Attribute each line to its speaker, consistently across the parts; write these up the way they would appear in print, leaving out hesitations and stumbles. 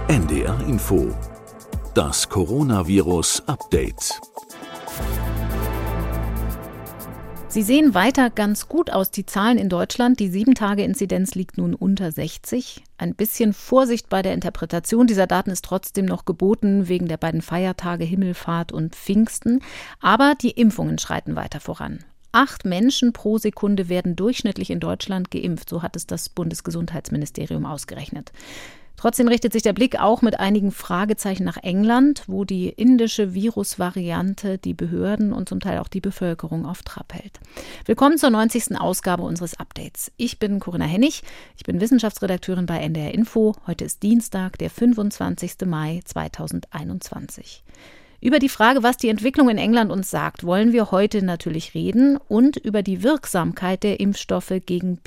Speaker 1: NDR Info. Das Coronavirus-Update.
Speaker 2: Sie sehen weiter ganz gut aus, die Zahlen in Deutschland. Die 7-Tage-Inzidenz liegt nun unter 60. Ein bisschen Vorsicht bei der Interpretation dieser Daten ist trotzdem noch geboten, wegen der beiden Feiertage Himmelfahrt und Pfingsten. Aber die Impfungen schreiten weiter voran. 8 Menschen pro Sekunde werden durchschnittlich in Deutschland geimpft, so hat es das Bundesgesundheitsministerium ausgerechnet. Trotzdem richtet sich der Blick auch mit einigen Fragezeichen nach England, wo die indische Virusvariante die Behörden und zum Teil auch die Bevölkerung auf Trab hält. Willkommen zur 90. Ausgabe unseres Updates. Ich bin Corinna Hennig, ich bin Wissenschaftsredakteurin bei NDR Info. Heute ist Dienstag, der 25. Mai 2021. Über die Frage, was die Entwicklung in England uns sagt, wollen wir heute natürlich reden und über die Wirksamkeit der Impfstoffe gegen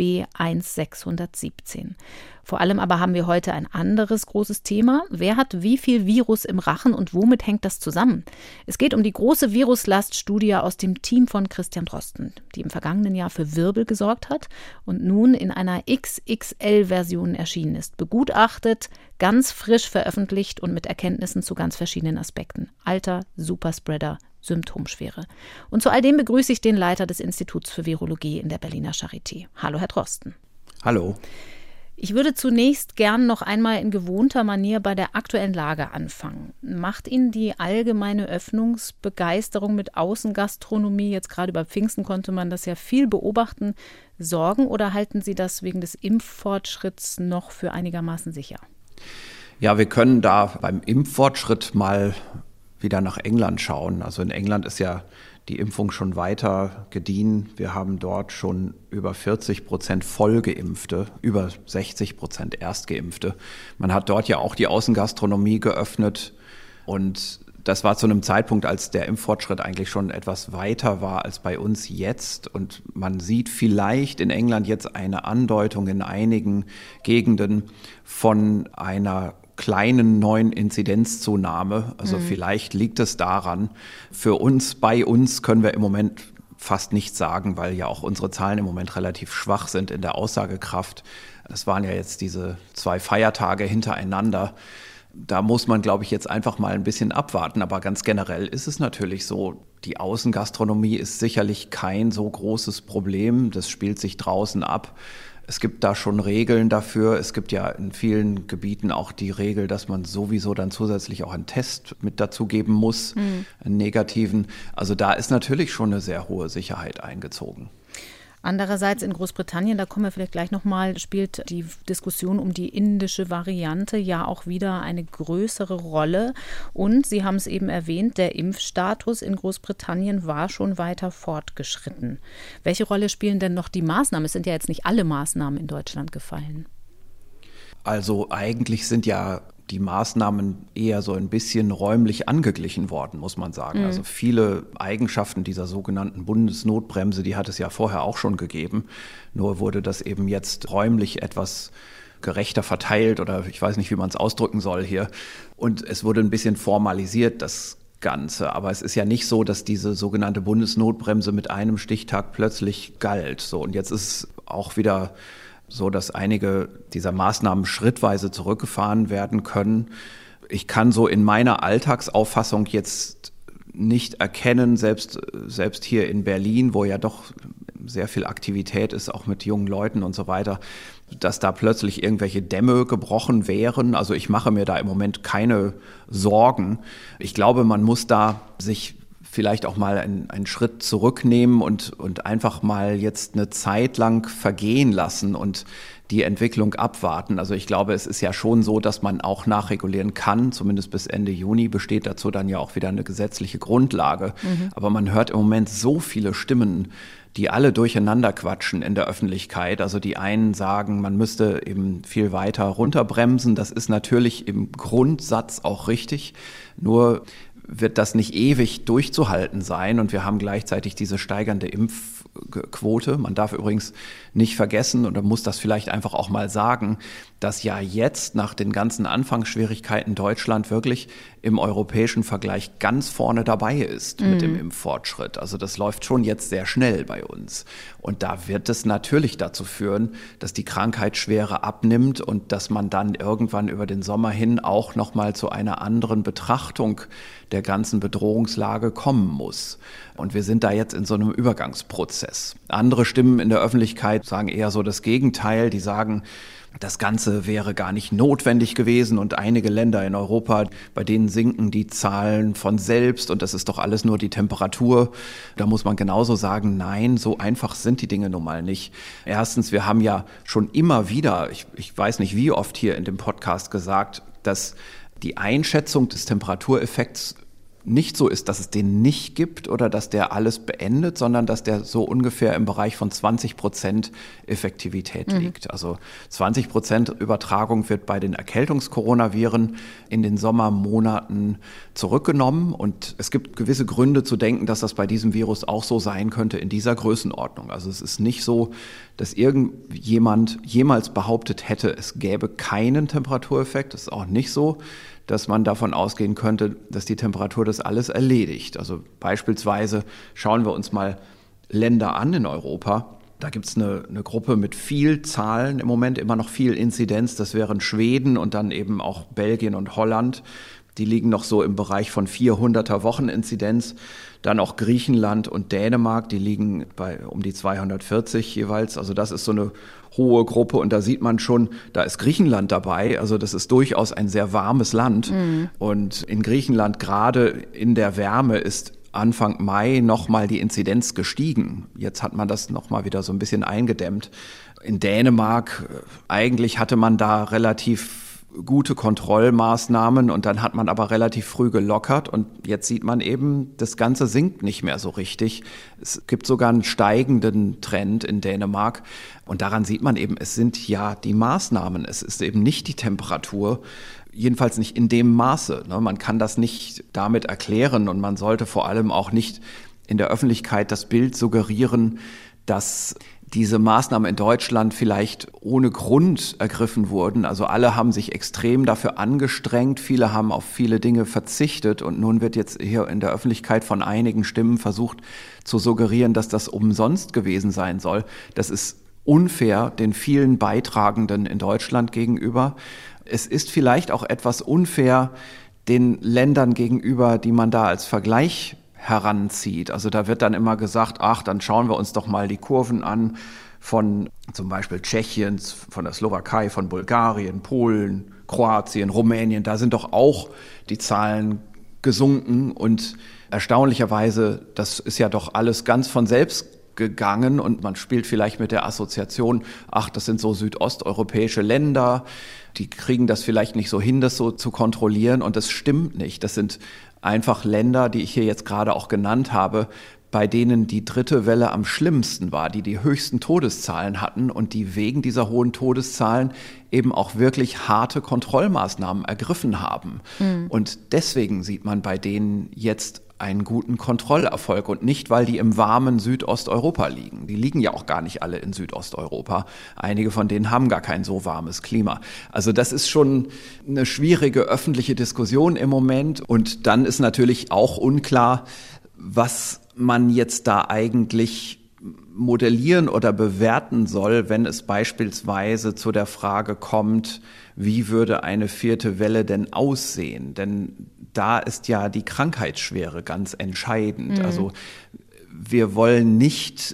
Speaker 2: B1617. Vor allem aber haben wir heute ein anderes großes Thema. Wer hat wie viel Virus im Rachen und womit hängt das zusammen? Es geht um die große Viruslaststudie aus dem Team von Christian Drosten, die im vergangenen Jahr für Wirbel gesorgt hat und nun in einer XXL-Version erschienen ist. Begutachtet, ganz frisch veröffentlicht und mit Erkenntnissen zu ganz verschiedenen Aspekten. Alter, Superspreader, Symptomschwere. Und zu all dem begrüße ich den Leiter des Instituts für Virologie in der Berliner Charité. Hallo, Herr Drosten.
Speaker 3: Hallo.
Speaker 2: Ich würde zunächst gern noch einmal in gewohnter Manier bei der aktuellen Lage anfangen. Macht Ihnen die allgemeine Öffnungsbegeisterung mit Außengastronomie, jetzt gerade über Pfingsten konnte man das ja viel beobachten, Sorgen oder halten Sie das wegen des Impffortschritts noch für einigermaßen sicher?
Speaker 3: Ja, wir können da beim Impffortschritt mal wieder nach England schauen. Also in England ist ja die Impfung schon weiter gediehen. Wir haben dort schon über 40% Vollgeimpfte, über 60% Erstgeimpfte. Man hat dort ja auch die Außengastronomie geöffnet und das war zu einem Zeitpunkt, als der Impffortschritt eigentlich schon etwas weiter war als bei uns jetzt. Und man sieht vielleicht in England jetzt eine Andeutung in einigen Gegenden von einer kleinen neuen Inzidenzzunahme. Also vielleicht liegt es daran. Bei uns können wir im Moment fast nichts sagen, weil ja auch unsere Zahlen im Moment relativ schwach sind in der Aussagekraft. Das waren ja jetzt diese 2 Feiertage hintereinander. Da muss man, glaube ich, jetzt einfach mal ein bisschen abwarten. Aber ganz generell ist es natürlich so, die Außengastronomie ist sicherlich kein so großes Problem. Das spielt sich draußen ab. Es gibt da schon Regeln dafür. Es gibt ja in vielen Gebieten auch die Regel, dass man sowieso dann zusätzlich auch einen Test mit dazugeben muss, einen negativen. Also da ist natürlich schon eine sehr hohe Sicherheit eingezogen.
Speaker 2: Andererseits in Großbritannien, da kommen wir vielleicht gleich nochmal, spielt die Diskussion um die indische Variante ja auch wieder eine größere Rolle. Und Sie haben es eben erwähnt, der Impfstatus in Großbritannien war schon weiter fortgeschritten. Welche Rolle spielen denn noch die Maßnahmen? Es sind ja jetzt nicht alle Maßnahmen in Deutschland gefallen.
Speaker 3: Also eigentlich sind ja die Maßnahmen eher so ein bisschen räumlich angeglichen worden, muss man sagen. Also viele Eigenschaften dieser sogenannten Bundesnotbremse, die hat es ja vorher auch schon gegeben. Nur wurde das eben jetzt räumlich etwas gerechter verteilt oder ich weiß nicht, wie man es ausdrücken soll hier. Und es wurde ein bisschen formalisiert, das Ganze. Aber es ist ja nicht so, dass diese sogenannte Bundesnotbremse mit einem Stichtag plötzlich galt. So, und jetzt ist auch wieder so, dass einige dieser Maßnahmen schrittweise zurückgefahren werden können. Ich kann so in meiner Alltagsauffassung jetzt nicht erkennen, selbst hier in Berlin, wo ja doch sehr viel Aktivität ist, auch mit jungen Leuten und so weiter, dass da plötzlich irgendwelche Dämme gebrochen wären. Also ich mache mir da im Moment keine Sorgen. Ich glaube, man muss da sich vielleicht auch mal einen Schritt zurücknehmen und einfach mal jetzt eine Zeit lang vergehen lassen und die Entwicklung abwarten. Also ich glaube, es ist ja schon so, dass man auch nachregulieren kann. Zumindest bis Ende Juni besteht dazu dann ja auch wieder eine gesetzliche Grundlage. Aber man hört im Moment so viele Stimmen, die alle durcheinander quatschen in der Öffentlichkeit. Also die einen sagen, man müsste eben viel weiter runterbremsen. Das ist natürlich im Grundsatz auch richtig. Nur wird das nicht ewig durchzuhalten sein und wir haben gleichzeitig diese steigernde Impfrate Impfquote. Man darf übrigens nicht vergessen, und man muss das vielleicht einfach auch mal sagen, dass ja jetzt nach den ganzen Anfangsschwierigkeiten Deutschland wirklich im europäischen Vergleich ganz vorne dabei ist mit dem Impffortschritt. Also das läuft schon jetzt sehr schnell bei uns. Und da wird es natürlich dazu führen, dass die Krankheitsschwere abnimmt und dass man dann irgendwann über den Sommer hin auch nochmal zu einer anderen Betrachtung der ganzen Bedrohungslage kommen muss. Und wir sind da jetzt in so einem Übergangsprozess. Andere Stimmen in der Öffentlichkeit sagen eher so das Gegenteil. Die sagen, das Ganze wäre gar nicht notwendig gewesen und einige Länder in Europa, bei denen sinken die Zahlen von selbst und das ist doch alles nur die Temperatur. Da muss man genauso sagen, nein, so einfach sind die Dinge nun mal nicht. Erstens, wir haben ja schon immer wieder, ich weiß nicht wie oft hier in dem Podcast gesagt, dass die Einschätzung des Temperatureffekts nicht so ist, dass es den nicht gibt oder dass der alles beendet, sondern dass der so ungefähr im Bereich von 20% Effektivität liegt. Also 20% Übertragung wird bei den Erkältungskoronaviren in den Sommermonaten zurückgenommen. Und es gibt gewisse Gründe zu denken, dass das bei diesem Virus auch so sein könnte in dieser Größenordnung. Also es ist nicht so, dass irgendjemand jemals behauptet hätte, es gäbe keinen Temperatureffekt. Es ist auch nicht so, dass man davon ausgehen könnte, dass die Temperatur das alles erledigt. Also beispielsweise schauen wir uns mal Länder an in Europa. Da gibt es eine Gruppe mit viel Zahlen im Moment, immer noch viel Inzidenz. Das wären Schweden und dann eben auch Belgien und Holland. Die liegen noch so im Bereich von 400er Wocheninzidenz. Dann auch Griechenland und Dänemark, die liegen bei um die 240 jeweils. Also das ist so eine hohe Gruppe und da sieht man schon, da ist Griechenland dabei. Also das ist durchaus ein sehr warmes Land. Und in Griechenland gerade in der Wärme ist Anfang Mai nochmal die Inzidenz gestiegen. Jetzt hat man das nochmal wieder so ein bisschen eingedämmt. In Dänemark, eigentlich hatte man da relativ gute Kontrollmaßnahmen und dann hat man aber relativ früh gelockert und jetzt sieht man eben, das Ganze sinkt nicht mehr so richtig. Es gibt sogar einen steigenden Trend in Dänemark und daran sieht man eben, es sind ja die Maßnahmen, es ist eben nicht die Temperatur, jedenfalls nicht in dem Maße. Man kann das nicht damit erklären und man sollte vor allem auch nicht in der Öffentlichkeit das Bild suggerieren, dass diese Maßnahmen in Deutschland vielleicht ohne Grund ergriffen wurden. Also alle haben sich extrem dafür angestrengt, viele haben auf viele Dinge verzichtet und nun wird jetzt hier in der Öffentlichkeit von einigen Stimmen versucht zu suggerieren, dass das umsonst gewesen sein soll. Das ist unfair den vielen Beitragenden in Deutschland gegenüber. Es ist vielleicht auch etwas unfair den Ländern gegenüber, die man da als Vergleich heranzieht. Also da wird dann immer gesagt, ach, dann schauen wir uns doch mal die Kurven an von zum Beispiel Tschechiens, von der Slowakei, von Bulgarien, Polen, Kroatien, Rumänien. Da sind doch auch die Zahlen gesunken und erstaunlicherweise, das ist ja doch alles ganz von selbst gegangen und man spielt vielleicht mit der Assoziation, ach, das sind so südosteuropäische Länder, die kriegen das vielleicht nicht so hin, das so zu kontrollieren und das stimmt nicht. Das sind einfach Länder, die ich hier jetzt gerade auch genannt habe, bei denen die dritte Welle am schlimmsten war, die die höchsten Todeszahlen hatten und die wegen dieser hohen Todeszahlen eben auch wirklich harte Kontrollmaßnahmen ergriffen haben. Und deswegen sieht man bei denen jetzt einen guten Kontrollerfolg und nicht, weil die im warmen Südosteuropa liegen. Die liegen ja auch gar nicht alle in Südosteuropa. Einige von denen haben gar kein so warmes Klima. Also das ist schon eine schwierige öffentliche Diskussion im Moment. Und dann ist natürlich auch unklar, was man jetzt da eigentlich modellieren oder bewerten soll, wenn es beispielsweise zu der Frage kommt, wie würde eine vierte Welle denn aussehen? Denn da ist ja die Krankheitsschwere ganz entscheidend. Also wir wollen nicht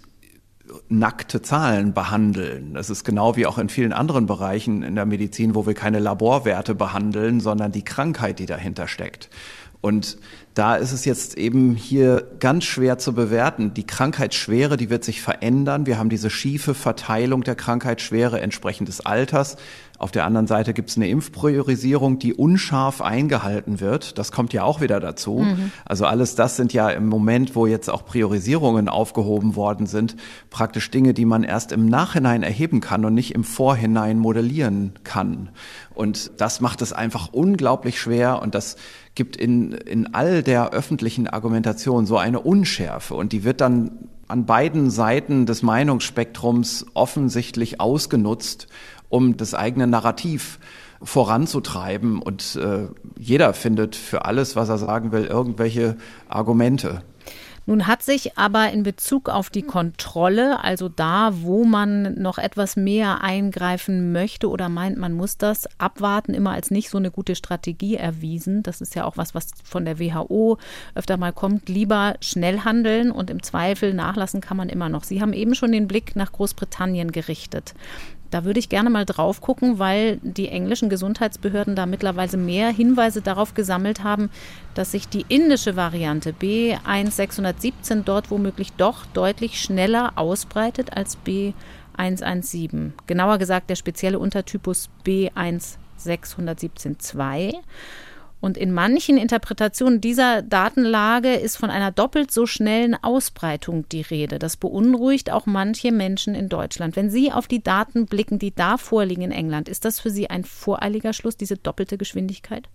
Speaker 3: nackte Zahlen behandeln. Das ist genau wie auch in vielen anderen Bereichen in der Medizin, wo wir keine Laborwerte behandeln, sondern die Krankheit, die dahinter steckt. Und da ist es jetzt eben hier ganz schwer zu bewerten. Die Krankheitsschwere, die wird sich verändern. Wir haben diese schiefe Verteilung der Krankheitsschwere entsprechend des Alters. Auf der anderen Seite gibt es eine Impfpriorisierung, die unscharf eingehalten wird. Das kommt ja auch wieder dazu. Also alles das sind ja im Moment, wo jetzt auch Priorisierungen aufgehoben worden sind, praktisch Dinge, die man erst im Nachhinein erheben kann und nicht im Vorhinein modellieren kann. Und das macht es einfach unglaublich schwer und das gibt in all der öffentlichen Argumentation so eine Unschärfe und die wird dann an beiden Seiten des Meinungsspektrums offensichtlich ausgenutzt, um das eigene Narrativ voranzutreiben. Und jeder findet für alles, was er sagen will, irgendwelche Argumente.
Speaker 2: Nun hat sich aber in Bezug auf die Kontrolle, also da, wo man noch etwas mehr eingreifen möchte oder meint, man muss das abwarten, immer als nicht so eine gute Strategie erwiesen. Das ist ja auch was von der WHO öfter mal kommt. Lieber schnell handeln und im Zweifel nachlassen kann man immer noch. Sie haben eben schon den Blick nach Großbritannien gerichtet. Da würde ich gerne mal drauf gucken, weil die englischen Gesundheitsbehörden da mittlerweile mehr Hinweise darauf gesammelt haben, dass sich die indische Variante B1617 dort womöglich doch deutlich schneller ausbreitet als B117. Genauer gesagt der spezielle Untertypus B16172. Und in manchen Interpretationen dieser Datenlage ist von einer doppelt so schnellen Ausbreitung die Rede. Das beunruhigt auch manche Menschen in Deutschland. Wenn Sie auf die Daten blicken, die da vorliegen in England, ist das für Sie ein voreiliger Schluss, diese doppelte Geschwindigkeit?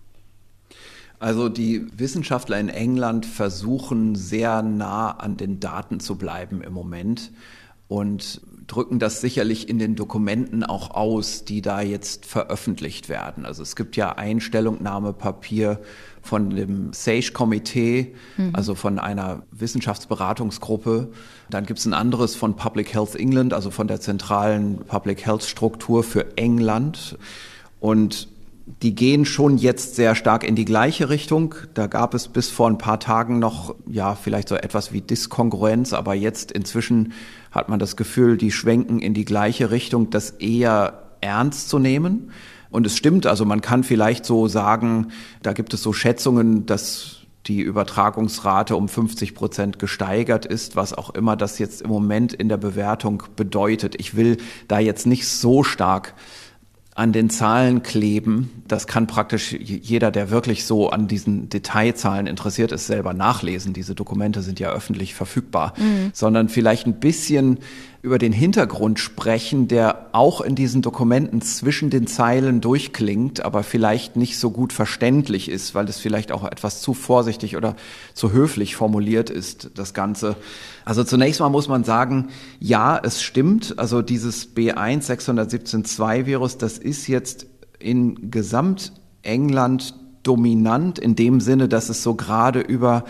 Speaker 3: Also die Wissenschaftler in England versuchen sehr nah an den Daten zu bleiben im Moment und drücken das sicherlich in den Dokumenten auch aus, die da jetzt veröffentlicht werden. Also es gibt ja ein Stellungnahmepapier von dem SAGE-Komitee, also von einer Wissenschaftsberatungsgruppe. Dann gibt es ein anderes von Public Health England, also von der zentralen Public Health Struktur für England. Und die gehen schon jetzt sehr stark in die gleiche Richtung. Da gab es bis vor ein paar Tagen noch, ja, vielleicht so etwas wie Diskongruenz, aber jetzt inzwischen hat man das Gefühl, die schwenken in die gleiche Richtung, das eher ernst zu nehmen. Und es stimmt, also man kann vielleicht so sagen, da gibt es so Schätzungen, dass die Übertragungsrate um 50% gesteigert ist, was auch immer das jetzt im Moment in der Bewertung bedeutet. Ich will da jetzt nicht so stark an den Zahlen kleben. Das kann praktisch jeder, der wirklich so an diesen Detailzahlen interessiert ist, selber nachlesen. Diese Dokumente sind ja öffentlich verfügbar, sondern vielleicht ein bisschen über den Hintergrund sprechen, der auch in diesen Dokumenten zwischen den Zeilen durchklingt, aber vielleicht nicht so gut verständlich ist, weil es vielleicht auch etwas zu vorsichtig oder zu höflich formuliert ist, das Ganze. Also zunächst mal muss man sagen, ja, es stimmt. Also dieses B16172-Virus, das ist jetzt in Gesamtengland dominant in dem Sinne, dass es so gerade über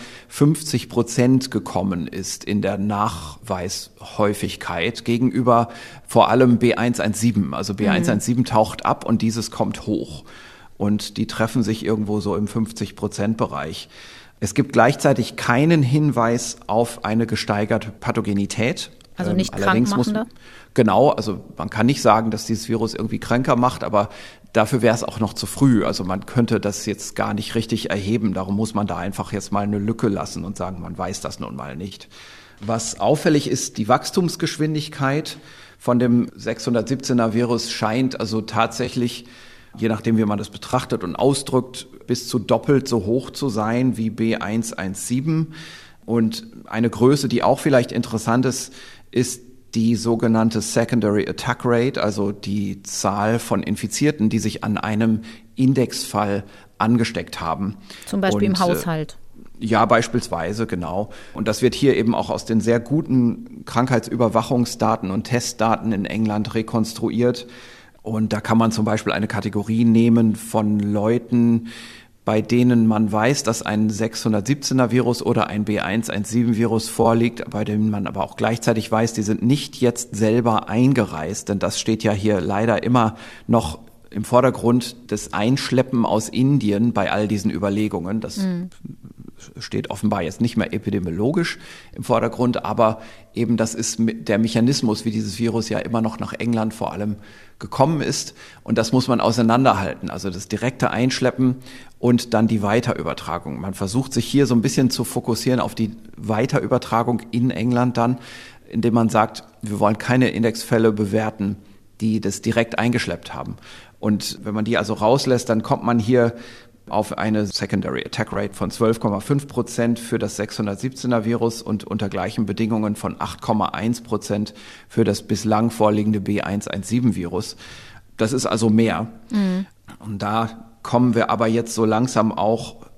Speaker 3: 50% gekommen ist in der Nachweishäufigkeit gegenüber vor allem B117. Also B117 taucht ab und dieses kommt hoch. Und die treffen sich irgendwo so im 50%-Bereich. Es gibt gleichzeitig keinen Hinweis auf eine gesteigerte Pathogenität.
Speaker 2: Also nicht krankmachender?
Speaker 3: Genau, also man kann nicht sagen, dass dieses Virus irgendwie kränker macht, aber dafür wäre es auch noch zu früh. Also man könnte das jetzt gar nicht richtig erheben. Darum muss man da einfach jetzt mal eine Lücke lassen und sagen, man weiß das nun mal nicht. Was auffällig ist, die Wachstumsgeschwindigkeit von dem 617er Virus scheint also tatsächlich, je nachdem wie man das betrachtet und ausdrückt, bis zu doppelt so hoch zu sein wie B117. Und eine Größe, die auch vielleicht interessant ist, ist die sogenannte Secondary Attack Rate, also die Zahl von Infizierten, die sich an einem Indexfall angesteckt haben.
Speaker 2: Zum Beispiel im Haushalt.
Speaker 3: Ja, beispielsweise, genau. Und das wird hier eben auch aus den sehr guten Krankheitsüberwachungsdaten und Testdaten in England rekonstruiert. Und da kann man zum Beispiel eine Kategorie nehmen von Leuten, bei denen man weiß, dass ein 617er Virus oder ein B117 Virus vorliegt, bei denen man aber auch gleichzeitig weiß, die sind nicht jetzt selber eingereist, denn das steht ja hier leider immer noch im Vordergrund, das Einschleppen aus Indien bei all diesen Überlegungen. Das steht offenbar jetzt nicht mehr epidemiologisch im Vordergrund, aber eben das ist der Mechanismus, wie dieses Virus ja immer noch nach England vor allem gekommen ist. Und das muss man auseinanderhalten, also das direkte Einschleppen und dann die Weiterübertragung. Man versucht sich hier so ein bisschen zu fokussieren auf die Weiterübertragung in England dann, indem man sagt, wir wollen keine Indexfälle bewerten, die das direkt eingeschleppt haben. Und wenn man die also rauslässt, dann kommt man hier auf eine Secondary Attack Rate von 12,5% für das 617er Virus und unter gleichen Bedingungen von 8,1% für das bislang vorliegende B117 Virus. Das ist also mehr. Und da kommen wir aber jetzt so langsam auch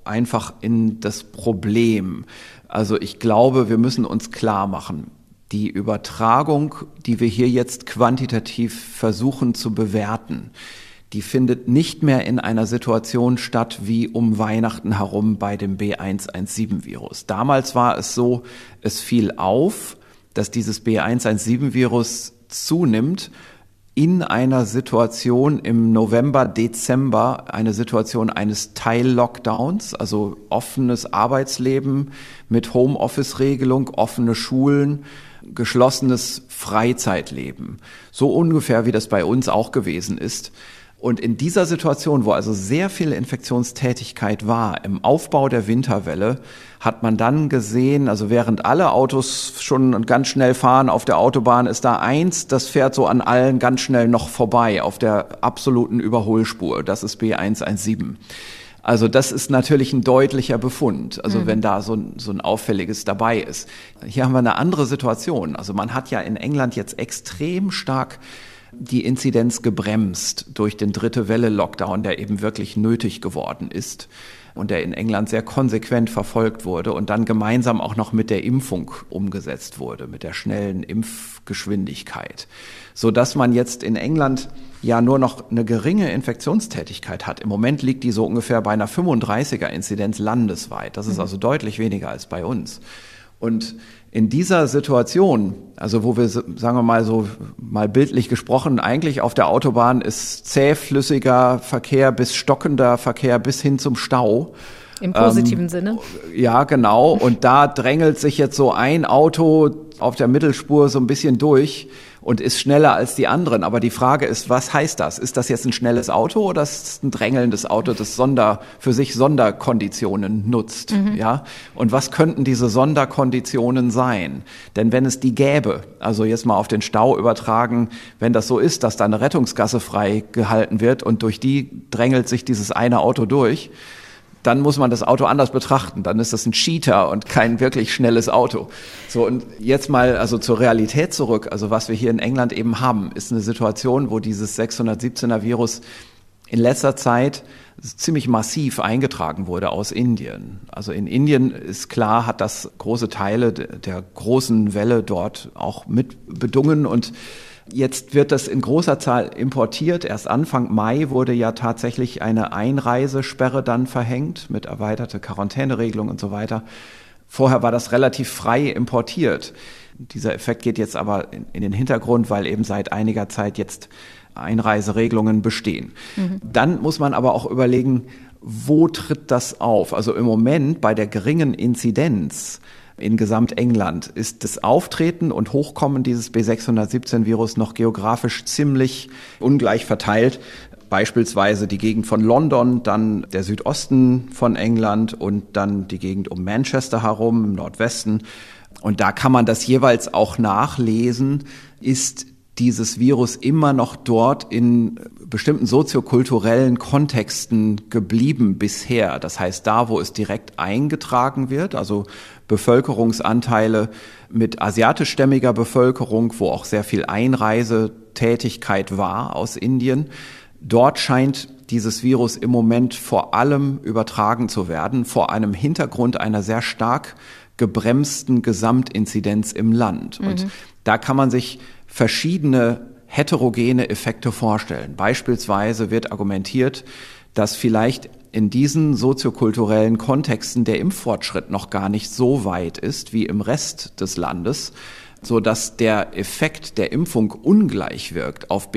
Speaker 3: einfach in das Problem. Also ich glaube, wir müssen uns klar machen, die Übertragung, die wir hier jetzt quantitativ versuchen zu bewerten, die findet nicht mehr in einer Situation statt wie um Weihnachten herum bei dem B117-Virus. Damals war es so, es fiel auf, dass dieses B117-Virus zunimmt in einer Situation im November, Dezember, eine Situation eines Teil-Lockdowns, also offenes Arbeitsleben mit Homeoffice-Regelung, offene Schulen, geschlossenes Freizeitleben. So ungefähr, wie das bei uns auch gewesen ist. Und in dieser Situation, wo also sehr viel Infektionstätigkeit war, im Aufbau der Winterwelle, hat man dann gesehen, also während alle Autos schon ganz schnell fahren auf der Autobahn, ist da eins, das fährt so an allen ganz schnell noch vorbei auf der absoluten Überholspur. Das ist B117. Also das ist natürlich ein deutlicher Befund, also wenn da so ein auffälliges dabei ist. Hier haben wir eine andere Situation. Also man hat ja in England jetzt extrem stark die Inzidenz gebremst durch den Dritte-Welle-Lockdown, der eben wirklich nötig geworden ist und der in England sehr konsequent verfolgt wurde und dann gemeinsam auch noch mit der Impfung umgesetzt wurde, mit der schnellen Impfgeschwindigkeit, sodass man jetzt in England ja nur noch eine geringe Infektionstätigkeit hat. Im Moment liegt die so ungefähr bei einer 35er-Inzidenz landesweit. Das ist also deutlich weniger als bei uns. Und in dieser Situation, also wo wir, sagen wir mal so, mal bildlich gesprochen, eigentlich auf der Autobahn ist zähflüssiger Verkehr bis stockender Verkehr bis hin zum Stau.
Speaker 2: Im positiven Sinne?
Speaker 3: Ja, genau. Und da drängelt sich jetzt so ein Auto auf der Mittelspur so ein bisschen durch und ist schneller als die anderen. Aber die Frage ist, was heißt das? Ist das jetzt ein schnelles Auto oder ist es ein drängelndes Auto, das für sich Sonderkonditionen nutzt? Ja? Und was könnten diese Sonderkonditionen sein? Denn wenn es die gäbe, also jetzt mal auf den Stau übertragen, wenn das so ist, dass da eine Rettungsgasse frei gehalten wird und durch die drängelt sich dieses eine Auto durch, dann muss man das Auto anders betrachten. Dann ist das ein Cheater und kein wirklich schnelles Auto. So, und jetzt mal also zur Realität zurück. Also was wir hier in England eben haben, ist eine Situation, wo dieses 617er Virus in letzter Zeit ziemlich massiv eingetragen wurde aus Indien. Also in Indien ist klar, hat das große Teile der großen Welle dort auch mit bedungen und jetzt wird das in großer Zahl importiert. Erst Anfang Mai wurde ja tatsächlich eine Einreisesperre dann verhängt mit erweiterte Quarantäneregelung und so weiter. Vorher war das relativ frei importiert. Dieser Effekt geht jetzt aber in den Hintergrund, weil eben seit einiger Zeit jetzt Einreiseregelungen bestehen. Dann muss man aber auch überlegen, wo tritt das auf? Also im Moment bei der geringen Inzidenz in Gesamtengland ist das Auftreten und Hochkommen dieses B617-Virus noch geografisch ziemlich ungleich verteilt. Beispielsweise die Gegend von London, dann der Südosten von England und dann die Gegend um Manchester herum im Nordwesten. Und da kann man das jeweils auch nachlesen, ist dieses Virus immer noch dort in bestimmten soziokulturellen Kontexten geblieben bisher. Das heißt, da, wo es direkt eingetragen wird, also Bevölkerungsanteile mit asiatischstämmiger Bevölkerung, wo auch sehr viel Einreisetätigkeit war aus Indien, dort scheint dieses Virus im Moment vor allem übertragen zu werden, vor einem Hintergrund einer sehr stark gebremsten Gesamtinzidenz im Land. Und da kann man sich verschiedene heterogene Effekte vorstellen. Beispielsweise wird argumentiert, dass vielleicht in diesen soziokulturellen Kontexten der Impffortschritt noch gar nicht so weit ist wie im Rest des Landes, so dass der Effekt der Impfung ungleich wirkt auf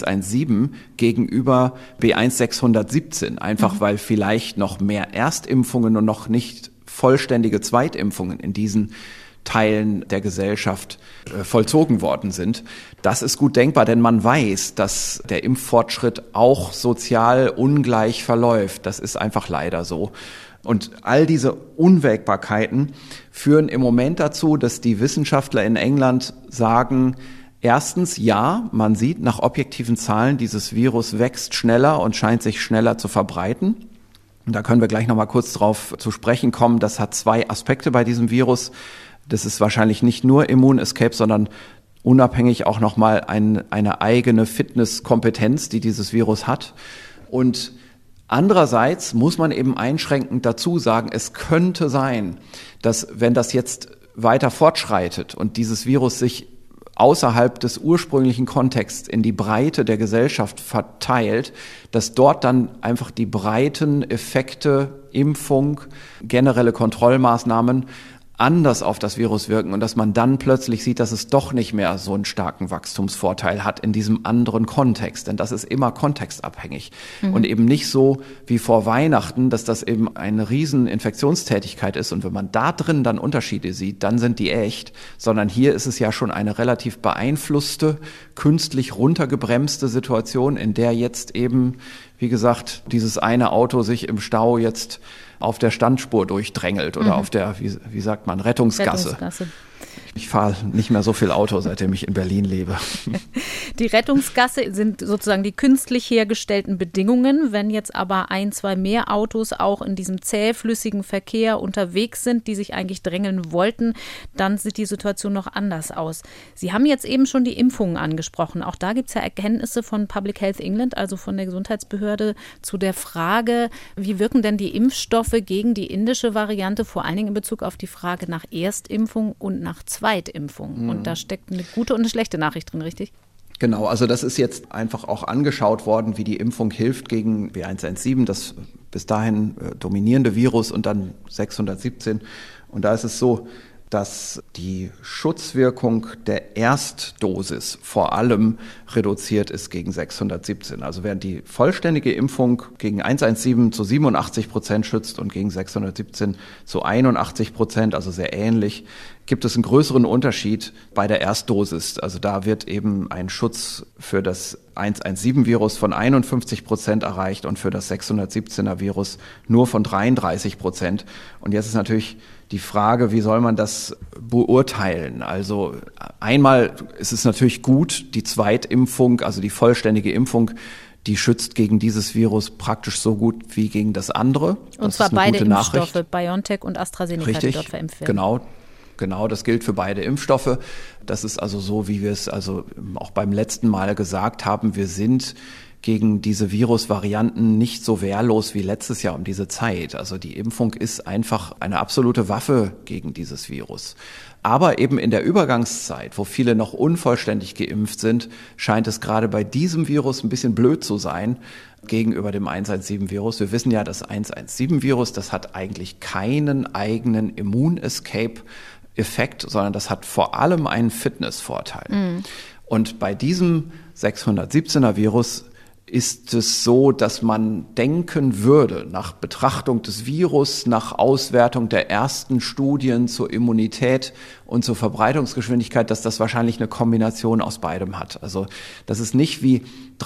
Speaker 3: B117 gegenüber B1617, einfach weil vielleicht noch mehr Erstimpfungen und noch nicht vollständige Zweitimpfungen in diesen Teilen der Gesellschaft vollzogen worden sind. Das ist gut denkbar, denn man weiß, dass der Impffortschritt auch sozial ungleich verläuft. Das ist einfach leider so. Und all diese Unwägbarkeiten führen im Moment dazu, dass die Wissenschaftler in England sagen, erstens, ja, man sieht nach objektiven Zahlen, dieses Virus wächst schneller und scheint sich schneller zu verbreiten. Und da können wir gleich nochmal kurz drauf zu sprechen kommen. Das hat zwei Aspekte bei diesem Virus. Das ist wahrscheinlich nicht nur Immun-Escape, sondern unabhängig auch nochmal eine eigene Fitnesskompetenz, die dieses Virus hat. Und Andererseits muss man eben einschränkend dazu sagen, es könnte sein, dass wenn das jetzt weiter fortschreitet und dieses Virus sich außerhalb des ursprünglichen Kontexts in die Breite der Gesellschaft verteilt, dass dort dann einfach die breiten Effekte, Impfung, generelle Kontrollmaßnahmen anders auf das Virus wirken und dass man dann plötzlich sieht, dass es doch nicht mehr so einen starken Wachstumsvorteil hat in diesem anderen Kontext. Denn das ist immer kontextabhängig und eben nicht so wie vor Weihnachten, dass das eben eine riesen Infektionstätigkeit ist. Und wenn man da drin dann Unterschiede sieht, dann sind die echt. Sondern hier ist es ja schon eine relativ beeinflusste, künstlich runtergebremste Situation, in der jetzt eben, wie gesagt, dieses eine Auto sich im Stau jetzt auf der Standspur durchdrängelt oder auf der, wie sagt man, Rettungsgasse. Ich fahre nicht mehr so viel Auto, seitdem ich in Berlin lebe.
Speaker 2: Die Rettungsgasse sind sozusagen die künstlich hergestellten Bedingungen. Wenn jetzt aber 1, 2 mehr Autos auch in diesem zähflüssigen Verkehr unterwegs sind, die sich eigentlich drängeln wollten, dann sieht die Situation noch anders aus. Sie haben jetzt eben schon die Impfungen angesprochen. Auch da gibt es ja Erkenntnisse von Public Health England, also von der Gesundheitsbehörde, zu der Frage, wie wirken denn die Impfstoffe gegen die indische Variante, vor allen Dingen in Bezug auf die Frage nach Erstimpfung und nach Zweitimpfung. Und da steckt eine gute und eine schlechte Nachricht drin, richtig?
Speaker 3: Genau, also das ist jetzt einfach auch angeschaut worden, wie die Impfung hilft gegen B117, das bis dahin dominierende Virus, und dann 617. Und da ist es so, dass die Schutzwirkung der Erstdosis vor allem reduziert ist gegen 617. Also während die vollständige Impfung gegen 117 zu 87% schützt und gegen 617 zu 81%, also sehr ähnlich, gibt es einen größeren Unterschied bei der Erstdosis. Also da wird eben ein Schutz für das 117-Virus von 51% erreicht und für das 617er-Virus nur von 33%. Und jetzt ist natürlich die Frage, wie soll man das beurteilen? Also einmal ist es natürlich gut, die Zweitimpfung, also die vollständige Impfung, die schützt gegen dieses Virus praktisch so gut wie gegen das andere.
Speaker 2: Und zwar beide Impfstoffe, BioNTech und AstraZeneca,
Speaker 3: richtig,
Speaker 2: die dort verimpft werden.
Speaker 3: Genau, das gilt für beide Impfstoffe. Das ist also so, wie wir es also auch beim letzten Mal gesagt haben. Wir sind gegen diese Virusvarianten nicht so wehrlos wie letztes Jahr um diese Zeit. Also die Impfung ist einfach eine absolute Waffe gegen dieses Virus. Aber eben in der Übergangszeit, wo viele noch unvollständig geimpft sind, scheint es gerade bei diesem Virus ein bisschen blöd zu sein gegenüber dem 117-Virus. Wir wissen ja, das 117-Virus, das hat eigentlich keinen eigenen Immun-Escape-Effekt, sondern das hat vor allem einen Fitnessvorteil. Und bei diesem 617er-Virus ist es so, dass man denken würde, nach Betrachtung des Virus, nach Auswertung der ersten Studien zur Immunität und zur Verbreitungsgeschwindigkeit, dass das wahrscheinlich eine Kombination aus beidem hat. Also das ist nicht wie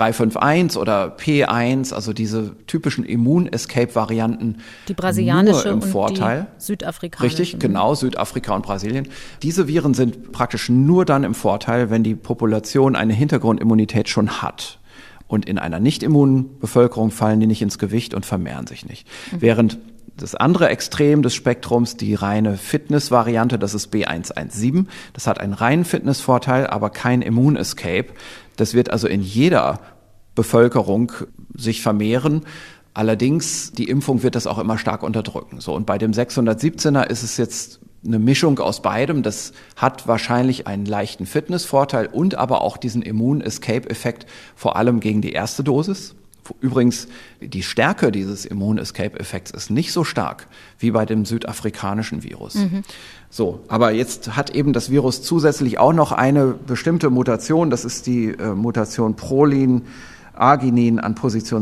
Speaker 3: 351 oder P1, also diese typischen Immun-Escape-Varianten,
Speaker 2: die brasilianische
Speaker 3: nur im
Speaker 2: und
Speaker 3: Vorteil.
Speaker 2: Die südafrikanische.
Speaker 3: Richtig, genau, Südafrika und Brasilien. Diese Viren sind praktisch nur dann im Vorteil, wenn die Population eine Hintergrundimmunität schon hat. Und in einer nicht immunen Bevölkerung fallen die nicht ins Gewicht und vermehren sich nicht. Während das andere Extrem des Spektrums, die reine Fitness-Variante, das ist B117, das hat einen reinen Fitnessvorteil, aber kein Immun-Escape. Das wird also in jeder Bevölkerung sich vermehren. Allerdings, die Impfung wird das auch immer stark unterdrücken. So, und bei dem 617er ist es jetzt eine Mischung aus beidem. Das hat wahrscheinlich einen leichten Fitnessvorteil und aber auch diesen Immun-Escape-Effekt, vor allem gegen die erste Dosis. Übrigens, die Stärke dieses Immun-Escape-Effekts ist nicht so stark wie bei dem südafrikanischen Virus. So, aber jetzt hat eben das Virus zusätzlich auch noch eine bestimmte Mutation. Das ist die Mutation Prolin-Arginin an Position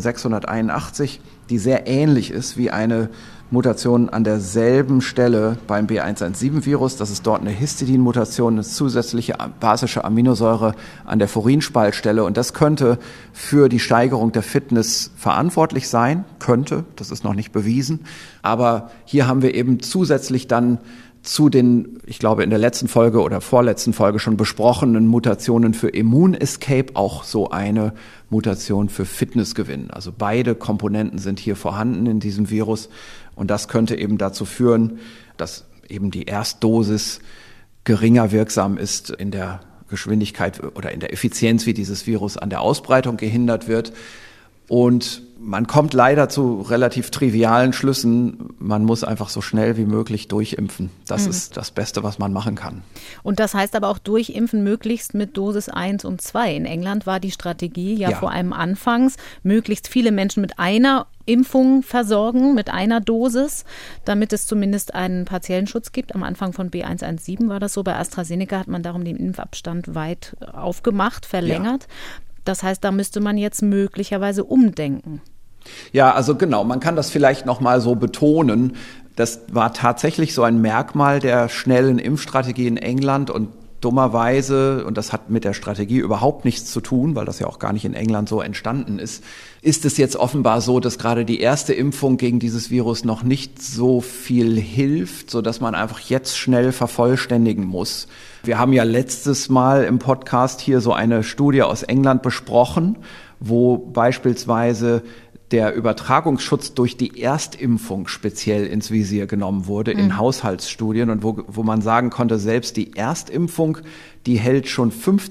Speaker 3: 681, die sehr ähnlich ist wie eine Mutation an derselben Stelle beim B117-Virus. Das ist dort eine Histidin-Mutation, eine zusätzliche basische Aminosäure an der Furinspaltstelle. Und das könnte für die Steigerung der Fitness verantwortlich sein. Könnte, das ist noch nicht bewiesen. Aber hier haben wir eben zusätzlich dann zu den, ich glaube in der letzten Folge oder vorletzten Folge schon besprochenen Mutationen für Immun-Escape auch so eine Mutation für Fitnessgewinn. Also beide Komponenten sind hier vorhanden in diesem Virus und das könnte eben dazu führen, dass eben die Erstdosis geringer wirksam ist in der Geschwindigkeit oder in der Effizienz, wie dieses Virus an der Ausbreitung gehindert wird. Und man kommt leider zu relativ trivialen Schlüssen. Man muss einfach so schnell wie möglich durchimpfen. Das ist das Beste, was man machen kann.
Speaker 2: Und das heißt aber auch durchimpfen möglichst mit Dosis 1 und 2. In England war die Strategie ja vor allem anfangs, möglichst viele Menschen mit einer Impfung versorgen, mit einer Dosis, damit es zumindest einen partiellen Schutz gibt. Am Anfang von B117 war das so. Bei AstraZeneca hat man darum den Impfabstand weit aufgemacht, verlängert. Ja. Das heißt, da müsste man jetzt möglicherweise umdenken.
Speaker 3: Ja, also genau, man kann das vielleicht noch mal so betonen. Das war tatsächlich so ein Merkmal der schnellen Impfstrategie in England und dummerweise, und das hat mit der Strategie überhaupt nichts zu tun, weil das ja auch gar nicht in England so entstanden ist, ist es jetzt offenbar so, dass gerade die erste Impfung gegen dieses Virus noch nicht so viel hilft, sodass man einfach jetzt schnell vervollständigen muss. Wir haben ja letztes Mal im Podcast hier so eine Studie aus England besprochen, wo beispielsweise der Übertragungsschutz durch die Erstimpfung speziell ins Visier genommen wurde in Haushaltsstudien und wo man sagen konnte, selbst die Erstimpfung, die hält schon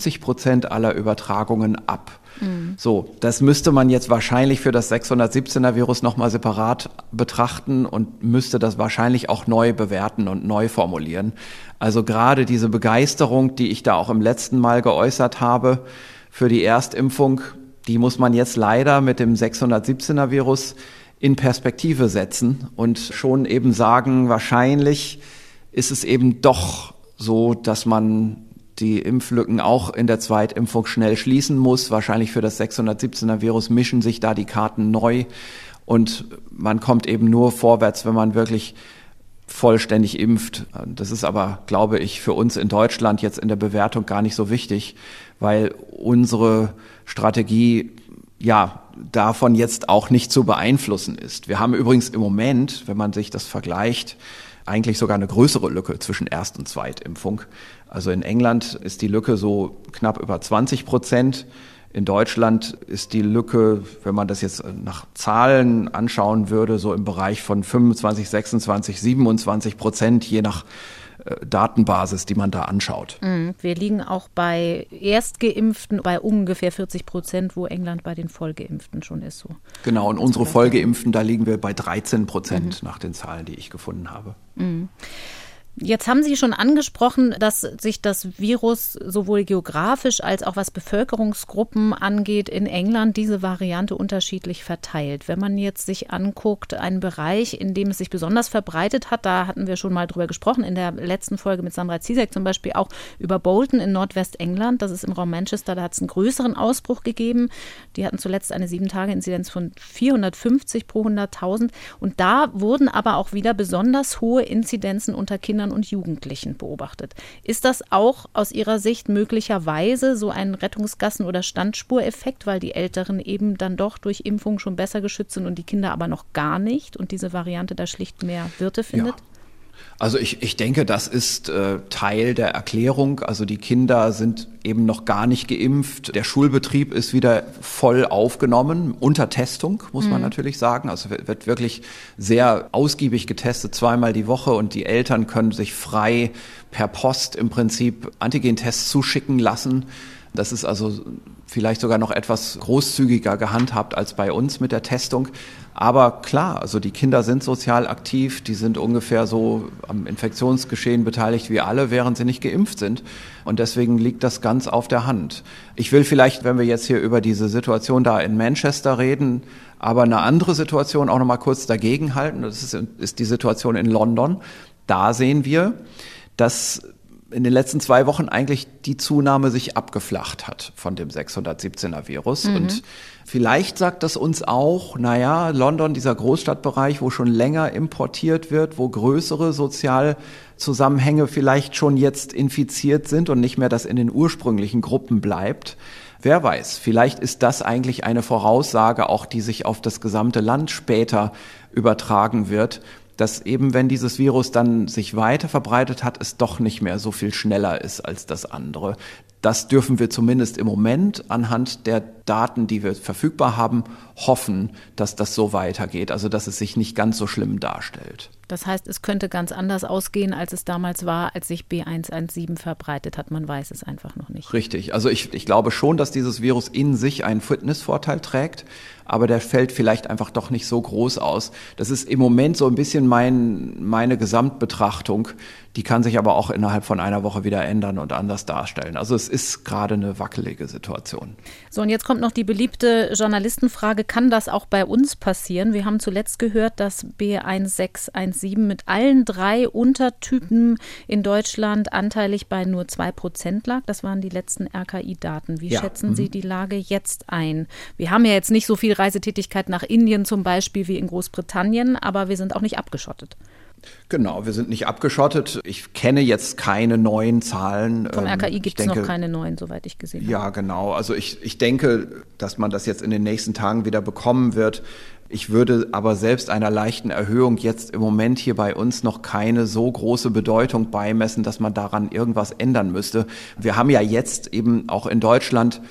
Speaker 3: 50% aller Übertragungen ab. So, das müsste man jetzt wahrscheinlich für das 617er Virus nochmal separat betrachten und müsste das wahrscheinlich auch neu bewerten und neu formulieren. Also gerade diese Begeisterung, die ich da auch im letzten Mal geäußert habe für die Erstimpfung, die muss man jetzt leider mit dem 617er Virus in Perspektive setzen und schon eben sagen, wahrscheinlich ist es eben doch so, dass man die Impflücken auch in der Zweitimpfung schnell schließen muss. Wahrscheinlich für das 617er Virus mischen sich da die Karten neu und man kommt eben nur vorwärts, wenn man wirklich vollständig impft. Das ist aber, glaube ich, für uns in Deutschland jetzt in der Bewertung gar nicht so wichtig, weil unsere Strategie ja davon jetzt auch nicht zu beeinflussen ist. Wir haben übrigens im Moment, wenn man sich das vergleicht, eigentlich sogar eine größere Lücke zwischen Erst- und Zweitimpfung. Also in England ist die Lücke so knapp über 20%. In Deutschland ist die Lücke, wenn man das jetzt nach Zahlen anschauen würde, so im Bereich von 25, 26, 27%, je nach Datenbasis, die man da anschaut.
Speaker 2: Wir liegen auch bei Erstgeimpften bei ungefähr 40%, wo England bei den Vollgeimpften schon ist. So.
Speaker 3: Genau, und unsere Vollgeimpften, da liegen wir bei 13% nach den Zahlen, die ich gefunden habe.
Speaker 2: Jetzt haben Sie schon angesprochen, dass sich das Virus sowohl geografisch als auch was Bevölkerungsgruppen angeht, in England diese Variante unterschiedlich verteilt. Wenn man jetzt sich anguckt, einen Bereich, in dem es sich besonders verbreitet hat, da hatten wir schon mal drüber gesprochen, in der letzten Folge mit Sandra Ziesek zum Beispiel auch über Bolton in Nordwestengland, das ist im Raum Manchester, da hat es einen größeren Ausbruch gegeben. Die hatten zuletzt eine 7-Tage-Inzidenz von 450 pro 100.000 und da wurden aber auch wieder besonders hohe Inzidenzen unter Kindern und Jugendlichen beobachtet. Ist das auch aus Ihrer Sicht möglicherweise so ein Rettungsgassen- oder Standspureffekt, weil die Älteren eben dann doch durch Impfung schon besser geschützt sind und die Kinder aber noch gar nicht und diese Variante da schlicht mehr Wirte findet?
Speaker 3: Ja. Also ich denke, das ist Teil der Erklärung. Also die Kinder sind eben noch gar nicht geimpft. Der Schulbetrieb ist wieder voll aufgenommen, unter Testung, muss man natürlich sagen. Also wird wirklich sehr ausgiebig getestet, 2-mal die Woche. Und die Eltern können sich frei per Post im Prinzip Antigentests zuschicken lassen. Das ist also vielleicht sogar noch etwas großzügiger gehandhabt als bei uns mit der Testung. Aber klar, also die Kinder sind sozial aktiv, die sind ungefähr so am Infektionsgeschehen beteiligt wie alle, während sie nicht geimpft sind. Und deswegen liegt das ganz auf der Hand. Ich will vielleicht, wenn wir jetzt hier über diese Situation da in Manchester reden, aber eine andere Situation auch noch mal kurz dagegen halten. Das ist die Situation in London. Da sehen wir, dass in den letzten 2 Wochen eigentlich die Zunahme sich abgeflacht hat von dem 617er Virus. Und vielleicht sagt das uns auch, London, dieser Großstadtbereich, wo schon länger importiert wird, wo größere Sozialzusammenhänge vielleicht schon jetzt infiziert sind und nicht mehr das in den ursprünglichen Gruppen bleibt. Wer weiß, vielleicht ist das eigentlich eine Voraussage, auch die sich auf das gesamte Land später übertragen wird, dass eben, wenn dieses Virus dann sich weiter verbreitet hat, es doch nicht mehr so viel schneller ist als das andere. Das dürfen wir zumindest im Moment anhand der Daten, die wir verfügbar haben, hoffen, dass das so weitergeht, also dass es sich nicht ganz so schlimm darstellt.
Speaker 2: Das heißt, es könnte ganz anders ausgehen, als es damals war, als sich B117 verbreitet hat. Man weiß es einfach noch nicht.
Speaker 3: Richtig. Also ich glaube schon, dass dieses Virus in sich einen Fitnessvorteil trägt, aber der fällt vielleicht einfach doch nicht so groß aus. Das ist im Moment so ein bisschen meine Gesamtbetrachtung. Die kann sich aber auch innerhalb von einer Woche wieder ändern und anders darstellen. Also es ist gerade eine wackelige Situation.
Speaker 2: So, und jetzt kommt noch die beliebte Journalistenfrage, kann das auch bei uns passieren? Wir haben zuletzt gehört, dass B1617 mit allen 3 Untertypen in Deutschland anteilig bei nur 2% lag. Das waren die letzten RKI-Daten. Wie schätzen Sie die Lage jetzt ein? Wir haben ja jetzt nicht so viel Reisetätigkeit nach Indien zum Beispiel wie in Großbritannien, aber wir sind auch nicht abgeschottet.
Speaker 3: Genau, wir sind nicht abgeschottet. Ich kenne jetzt keine neuen Zahlen.
Speaker 2: Vom RKI gibt es noch keine neuen, soweit ich gesehen habe.
Speaker 3: Ja, genau. Also ich denke, dass man das jetzt in den nächsten Tagen wieder bekommen wird. Ich würde aber selbst einer leichten Erhöhung jetzt im Moment hier bei uns noch keine so große Bedeutung beimessen, dass man daran irgendwas ändern müsste. Wir haben ja jetzt eben auch in Deutschland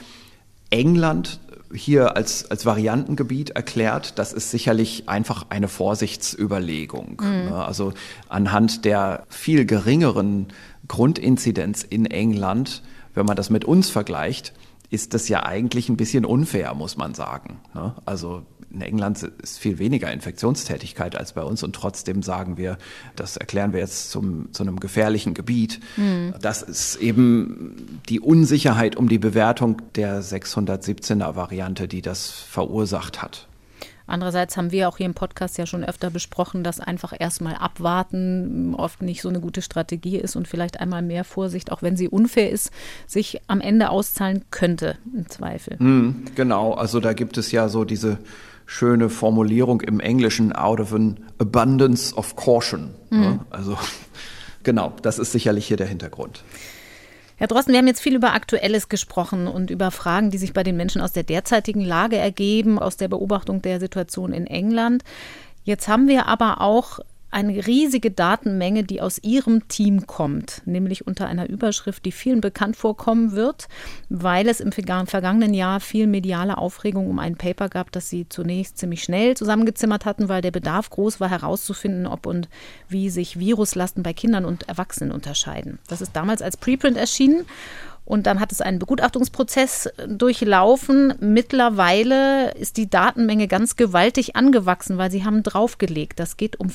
Speaker 3: England hier als Variantengebiet erklärt. Das ist sicherlich einfach eine Vorsichtsüberlegung. Also anhand der viel geringeren Grundinzidenz in England, wenn man das mit uns vergleicht, ist das ja eigentlich ein bisschen unfair, muss man sagen. Also in England ist viel weniger Infektionstätigkeit als bei uns und trotzdem sagen wir, das erklären wir jetzt zu einem gefährlichen Gebiet. Das ist eben die Unsicherheit um die Bewertung der 617er Variante, die das verursacht hat.
Speaker 2: Andererseits haben wir auch hier im Podcast ja schon öfter besprochen, dass einfach erstmal abwarten oft nicht so eine gute Strategie ist und vielleicht einmal mehr Vorsicht, auch wenn sie unfair ist, sich am Ende auszahlen könnte, im Zweifel.
Speaker 3: Genau, also da gibt es ja so diese schöne Formulierung im Englischen, out of an abundance of caution. Also genau, das ist sicherlich hier der Hintergrund.
Speaker 2: Herr Drosten, wir haben jetzt viel über Aktuelles gesprochen und über Fragen, die sich bei den Menschen aus der derzeitigen Lage ergeben, aus der Beobachtung der Situation in England. Jetzt haben wir aber auch eine riesige Datenmenge, die aus Ihrem Team kommt, nämlich unter einer Überschrift, die vielen bekannt vorkommen wird, weil es im vergangenen Jahr viel mediale Aufregung um ein Paper gab, das Sie zunächst ziemlich schnell zusammengezimmert hatten, weil der Bedarf groß war, herauszufinden, ob und wie sich Viruslasten bei Kindern und Erwachsenen unterscheiden. Das ist damals als Preprint erschienen. Und dann hat es einen Begutachtungsprozess durchlaufen. Mittlerweile ist die Datenmenge ganz gewaltig angewachsen, weil Sie haben draufgelegt. Das geht um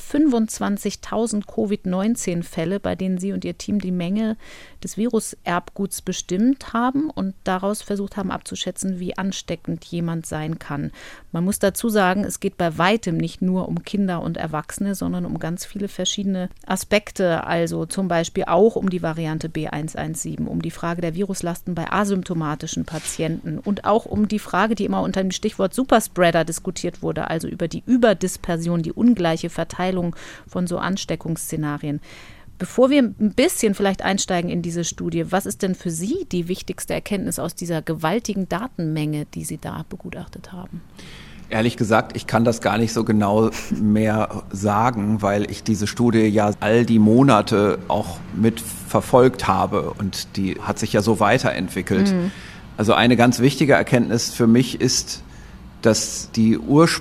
Speaker 2: 25.000 Covid-19-Fälle, bei denen Sie und Ihr Team die Menge des Viruserbguts bestimmt haben und daraus versucht haben abzuschätzen, wie ansteckend jemand sein kann. Man muss dazu sagen, es geht bei weitem nicht nur um Kinder und Erwachsene, sondern um ganz viele verschiedene Aspekte. Also zum Beispiel auch um die Variante B117, um die Frage der Viruslasten bei asymptomatischen Patienten und auch um die Frage, die immer unter dem Stichwort Superspreader diskutiert wurde, also über die Überdispersion, die ungleiche Verteilung von so Ansteckungsszenarien. Bevor wir ein bisschen vielleicht einsteigen in diese Studie, was ist denn für Sie die wichtigste Erkenntnis aus dieser gewaltigen Datenmenge, die Sie da begutachtet haben?
Speaker 3: Ehrlich gesagt, ich kann das gar nicht so genau mehr sagen, weil ich diese Studie ja all die Monate auch mit verfolgt habe und die hat sich ja so weiterentwickelt. Also eine ganz wichtige Erkenntnis für mich ist, dass die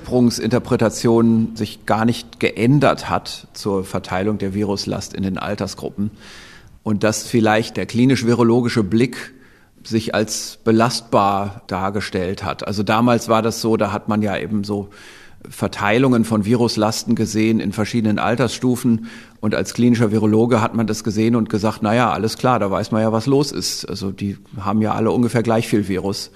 Speaker 3: Ursprungsinterpretation sich gar nicht geändert hat zur Verteilung der Viruslast in den Altersgruppen und dass vielleicht der klinisch-virologische Blick sich als belastbar dargestellt hat. Also damals war das so, da hat man ja eben so Verteilungen von Viruslasten gesehen in verschiedenen Altersstufen und als klinischer Virologe hat man das gesehen und gesagt, naja, alles klar, da weiß man ja, was los ist. Also die haben ja alle ungefähr gleich viel Virus.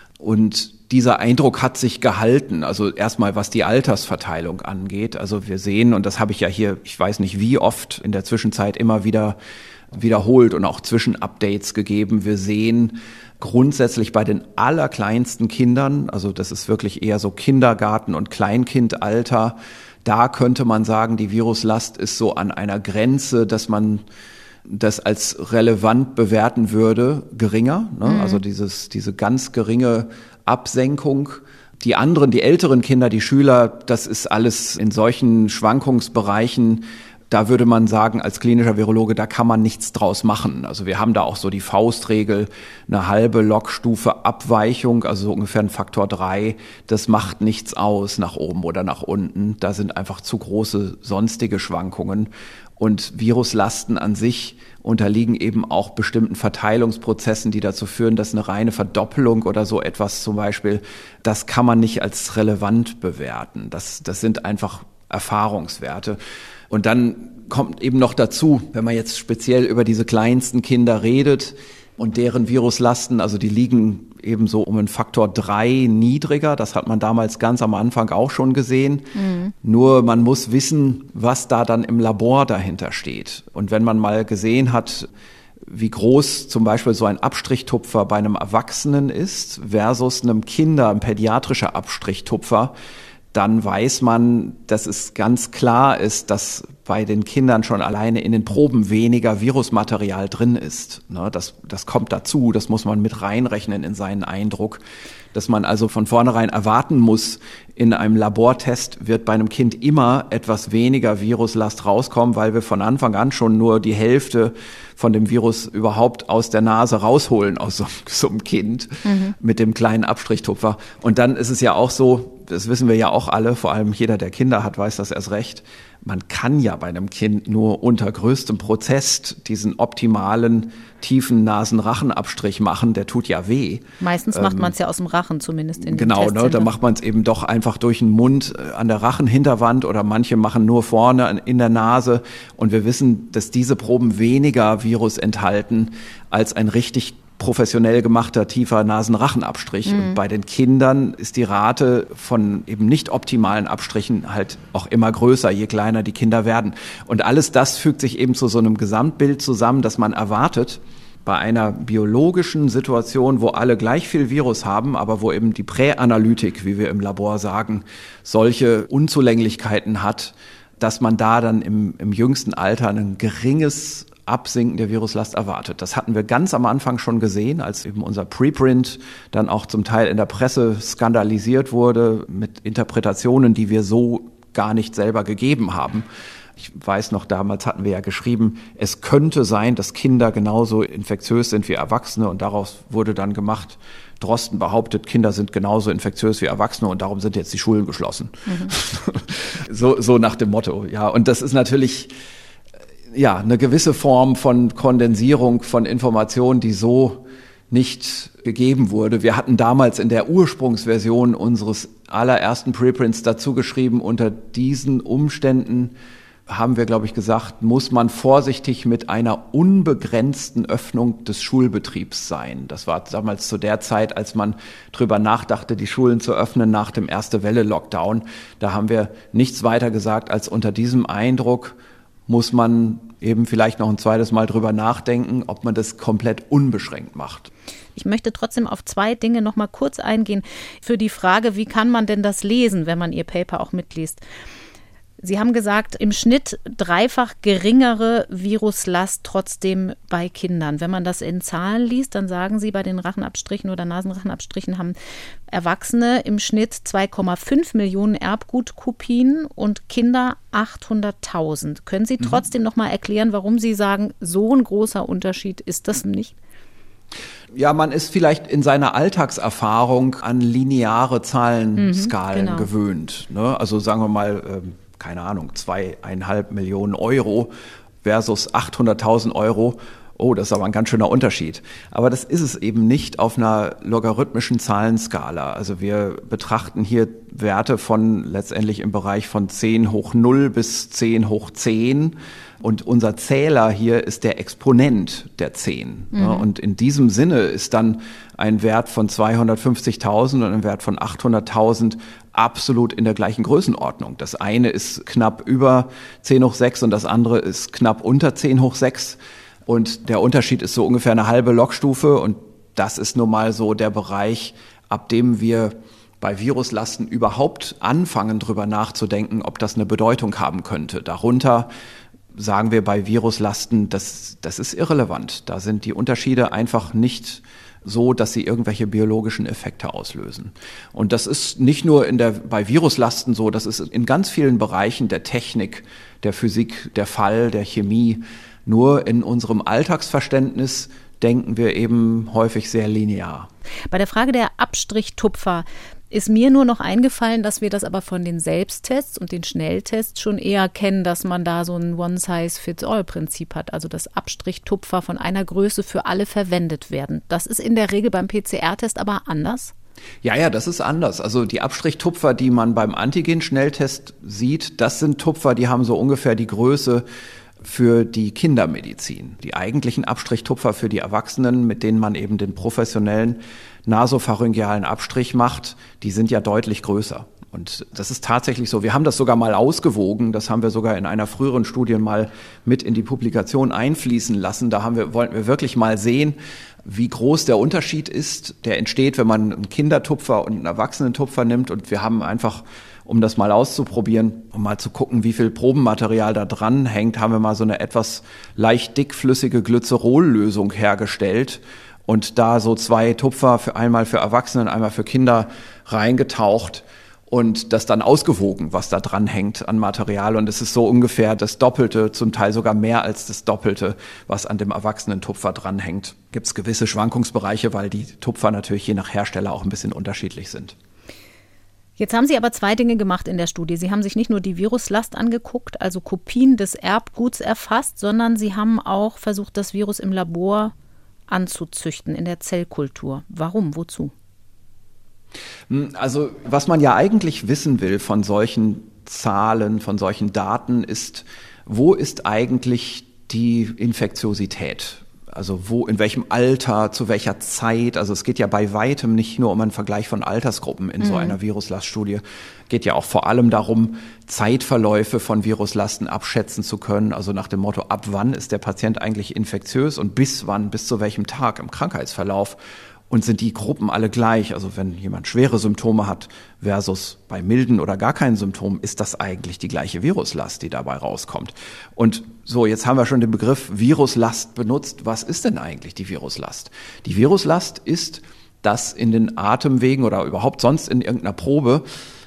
Speaker 3: Und dieser Eindruck hat sich gehalten, also erstmal was die Altersverteilung angeht. Also wir sehen, und das habe ich ja hier, ich weiß nicht wie oft in der Zwischenzeit immer wieder wiederholt und auch Zwischenupdates gegeben. Wir sehen grundsätzlich bei den allerkleinsten Kindern, also das ist wirklich eher so Kindergarten- und Kleinkindalter, da könnte man sagen, die Viruslast ist so an einer Grenze, dass man das als relevant bewerten würde, geringer, ne? Also diese ganz geringe Absenkung. Die anderen, die älteren Kinder, die Schüler, das ist alles in solchen Schwankungsbereichen Da würde man sagen, als klinischer Virologe, da kann man nichts draus machen. Also wir haben da auch so die Faustregel, eine halbe Logstufe Abweichung, also so ungefähr ein Faktor 3, das macht nichts aus nach oben oder nach unten. Da sind einfach zu große sonstige Schwankungen. Und Viruslasten an sich unterliegen eben auch bestimmten Verteilungsprozessen, die dazu führen, dass eine reine Verdoppelung oder so etwas zum Beispiel, das kann man nicht als relevant bewerten. Das sind einfach Erfahrungswerte. Und dann kommt eben noch dazu, wenn man jetzt speziell über diese kleinsten Kinder redet und deren Viruslasten, also die liegen eben so um einen Faktor 3 niedriger. Das hat man damals ganz am Anfang auch schon gesehen. Nur man muss wissen, was da dann im Labor dahinter steht. Und wenn man mal gesehen hat, wie groß zum Beispiel so ein Abstrichtupfer bei einem Erwachsenen ist versus einem ein pädiatrischer Abstrichtupfer, dann weiß man, dass es ganz klar ist, dass bei den Kindern schon alleine in den Proben weniger Virusmaterial drin ist. Das kommt dazu, das muss man mit reinrechnen in seinen Eindruck, dass man also von vornherein erwarten muss, in einem Labortest wird bei einem Kind immer etwas weniger Viruslast rauskommen, weil wir von Anfang an schon nur die Hälfte von dem Virus überhaupt aus der Nase rausholen aus so einem Kind mit dem kleinen Abstrichtupfer. Und dann ist es ja auch so, das wissen wir ja auch alle, vor allem jeder, der Kinder hat, weiß das erst recht, man kann ja bei einem Kind nur unter größtem Protest diesen optimalen, tiefen Nasen-Rachen-Abstrich machen, der tut ja weh.
Speaker 2: Meistens macht man es ja aus dem Rachen, zumindest in den
Speaker 3: Genau,
Speaker 2: Testzentren.
Speaker 3: Da macht man es eben doch einfach durch den Mund an der Rachenhinterwand oder manche machen nur vorne in der Nase. Und wir wissen, dass diese Proben weniger Virus enthalten als ein richtig professionell gemachter tiefer Nasenrachenabstrich. Und bei den Kindern ist die Rate von eben nicht optimalen Abstrichen halt auch immer größer, je kleiner die Kinder werden. Und alles das fügt sich eben zu so einem Gesamtbild zusammen, dass man erwartet, bei einer biologischen Situation, wo alle gleich viel Virus haben, aber wo eben die Präanalytik, wie wir im Labor sagen, solche Unzulänglichkeiten hat, dass man da dann im jüngsten Alter ein geringes Absinken der Viruslast erwartet. Das hatten wir ganz am Anfang schon gesehen, als eben unser Preprint dann auch zum Teil in der Presse skandalisiert wurde mit Interpretationen, die wir so gar nicht selber gegeben haben. Ich weiß noch, damals hatten wir ja geschrieben, es könnte sein, dass Kinder genauso infektiös sind wie Erwachsene und daraus wurde dann gemacht, Drosten behauptet, Kinder sind genauso infektiös wie Erwachsene und darum sind jetzt die Schulen geschlossen. So nach dem Motto. Ja, und das ist natürlich eine gewisse Form von Kondensierung von Informationen, die so nicht gegeben wurde. Wir hatten damals in der Ursprungsversion unseres allerersten Preprints dazu geschrieben, unter diesen Umständen haben wir, glaube ich, gesagt, muss man vorsichtig mit einer unbegrenzten Öffnung des Schulbetriebs sein. Das war damals zu der Zeit, als man drüber nachdachte, die Schulen zu öffnen nach dem Erste-Welle-Lockdown. Da haben wir nichts weiter gesagt, als unter diesem Eindruck muss man eben vielleicht noch ein zweites Mal drüber nachdenken, ob man das komplett unbeschränkt macht.
Speaker 2: Ich möchte trotzdem auf zwei Dinge noch mal kurz eingehen. Für die Frage, wie kann man denn das lesen, wenn man Ihr Paper auch mitliest? Sie haben gesagt, im Schnitt dreifach geringere Viruslast trotzdem bei Kindern. Wenn man das in Zahlen liest, dann sagen Sie, bei den Rachenabstrichen oder Nasenrachenabstrichen haben Erwachsene im Schnitt 2,5 Millionen Erbgutkopien und Kinder 800.000. Können Sie trotzdem noch mal erklären, warum Sie sagen, so ein großer Unterschied ist das nicht?
Speaker 3: Ja, man ist vielleicht in seiner Alltagserfahrung an lineare Zahlenskalen gewöhnt. Ne? Also sagen wir mal, keine Ahnung, 2,5 Millionen Euro versus 800.000 Euro. Oh, das ist aber ein ganz schöner Unterschied. Aber das ist es eben nicht auf einer logarithmischen Zahlenskala. Also wir betrachten hier Werte von letztendlich im Bereich von 10 hoch 0 bis 10 hoch 10. Und unser Zähler hier ist der Exponent der 10. Ja, und in diesem Sinne ist dann ein Wert von 250.000 und ein Wert von 800.000 absolut in der gleichen Größenordnung. Das eine ist knapp über 10 hoch 6 und das andere ist knapp unter 10 hoch 6. Und der Unterschied ist so ungefähr eine halbe Logstufe. Und das ist nun mal so der Bereich, ab dem wir bei Viruslasten überhaupt anfangen, drüber nachzudenken, ob das eine Bedeutung haben könnte. Darunter sagen wir bei Viruslasten, das ist irrelevant. Da sind die Unterschiede einfach nicht so, dass sie irgendwelche biologischen Effekte auslösen. Und das ist nicht nur bei Viruslasten so, das ist in ganz vielen Bereichen der Technik, der Physik, der Fall, der Chemie. Nur in unserem Alltagsverständnis denken wir eben häufig sehr linear.
Speaker 2: Bei der Frage der Abstrichtupfer ist mir nur noch eingefallen, dass wir das aber von den Selbsttests und den Schnelltests schon eher kennen, dass man da so ein One-Size-Fits-All-Prinzip hat, also dass Abstrichtupfer von einer Größe für alle verwendet werden. Das ist in der Regel beim PCR-Test aber anders?
Speaker 3: Ja, das ist anders. Also die Abstrichtupfer, die man beim Antigen-Schnelltest sieht, das sind Tupfer, die haben so ungefähr die Größe für die Kindermedizin. Die eigentlichen Abstrichtupfer für die Erwachsenen, mit denen man eben den professionellen nasopharyngealen Abstrich macht, die sind ja deutlich größer. Und das ist tatsächlich so. Wir haben das sogar mal ausgewogen. Das haben wir sogar in einer früheren Studie mal mit in die Publikation einfließen lassen. Da wollten wir wirklich mal sehen, wie groß der Unterschied ist, der entsteht, wenn man einen Kindertupfer und einen Erwachsenentupfer nimmt. Und wir haben einfach, um das mal auszuprobieren, um mal zu gucken, wie viel Probenmaterial da dran hängt, haben wir mal so eine etwas leicht dickflüssige Glycerollösung hergestellt und da so 2 Tupfer, einmal für Erwachsene und einmal für Kinder reingetaucht und das dann ausgewogen, was da dran hängt an Material. Und es ist so ungefähr das Doppelte, zum Teil sogar mehr als das Doppelte, was an dem Erwachsenentupfer dranhängt. Gibt es gewisse Schwankungsbereiche, weil die Tupfer natürlich je nach Hersteller auch ein bisschen unterschiedlich sind.
Speaker 2: Jetzt haben Sie aber 2 Dinge gemacht in der Studie. Sie haben sich nicht nur die Viruslast angeguckt, also Kopien des Erbguts erfasst, sondern Sie haben auch versucht, das Virus im Labor anzuzüchten, in der Zellkultur. Warum? Wozu?
Speaker 3: Also was man ja eigentlich wissen will von solchen Zahlen, von solchen Daten ist, wo ist eigentlich die Infektiosität? Also in welchem Alter, zu welcher Zeit? Also es geht ja bei weitem nicht nur um einen Vergleich von Altersgruppen in so einer Viruslaststudie. Geht ja auch vor allem darum, Zeitverläufe von Viruslasten abschätzen zu können. Also nach dem Motto, ab wann ist der Patient eigentlich infektiös und bis wann, bis zu welchem Tag im Krankheitsverlauf. Und sind die Gruppen alle gleich? Also wenn jemand schwere Symptome hat versus bei milden oder gar keinen Symptomen, ist das eigentlich die gleiche Viruslast, die dabei rauskommt. Und so, jetzt haben wir schon den Begriff Viruslast benutzt. Was ist denn eigentlich die Viruslast? Die Viruslast ist, dass in den Atemwegen oder überhaupt sonst in irgendeiner Probe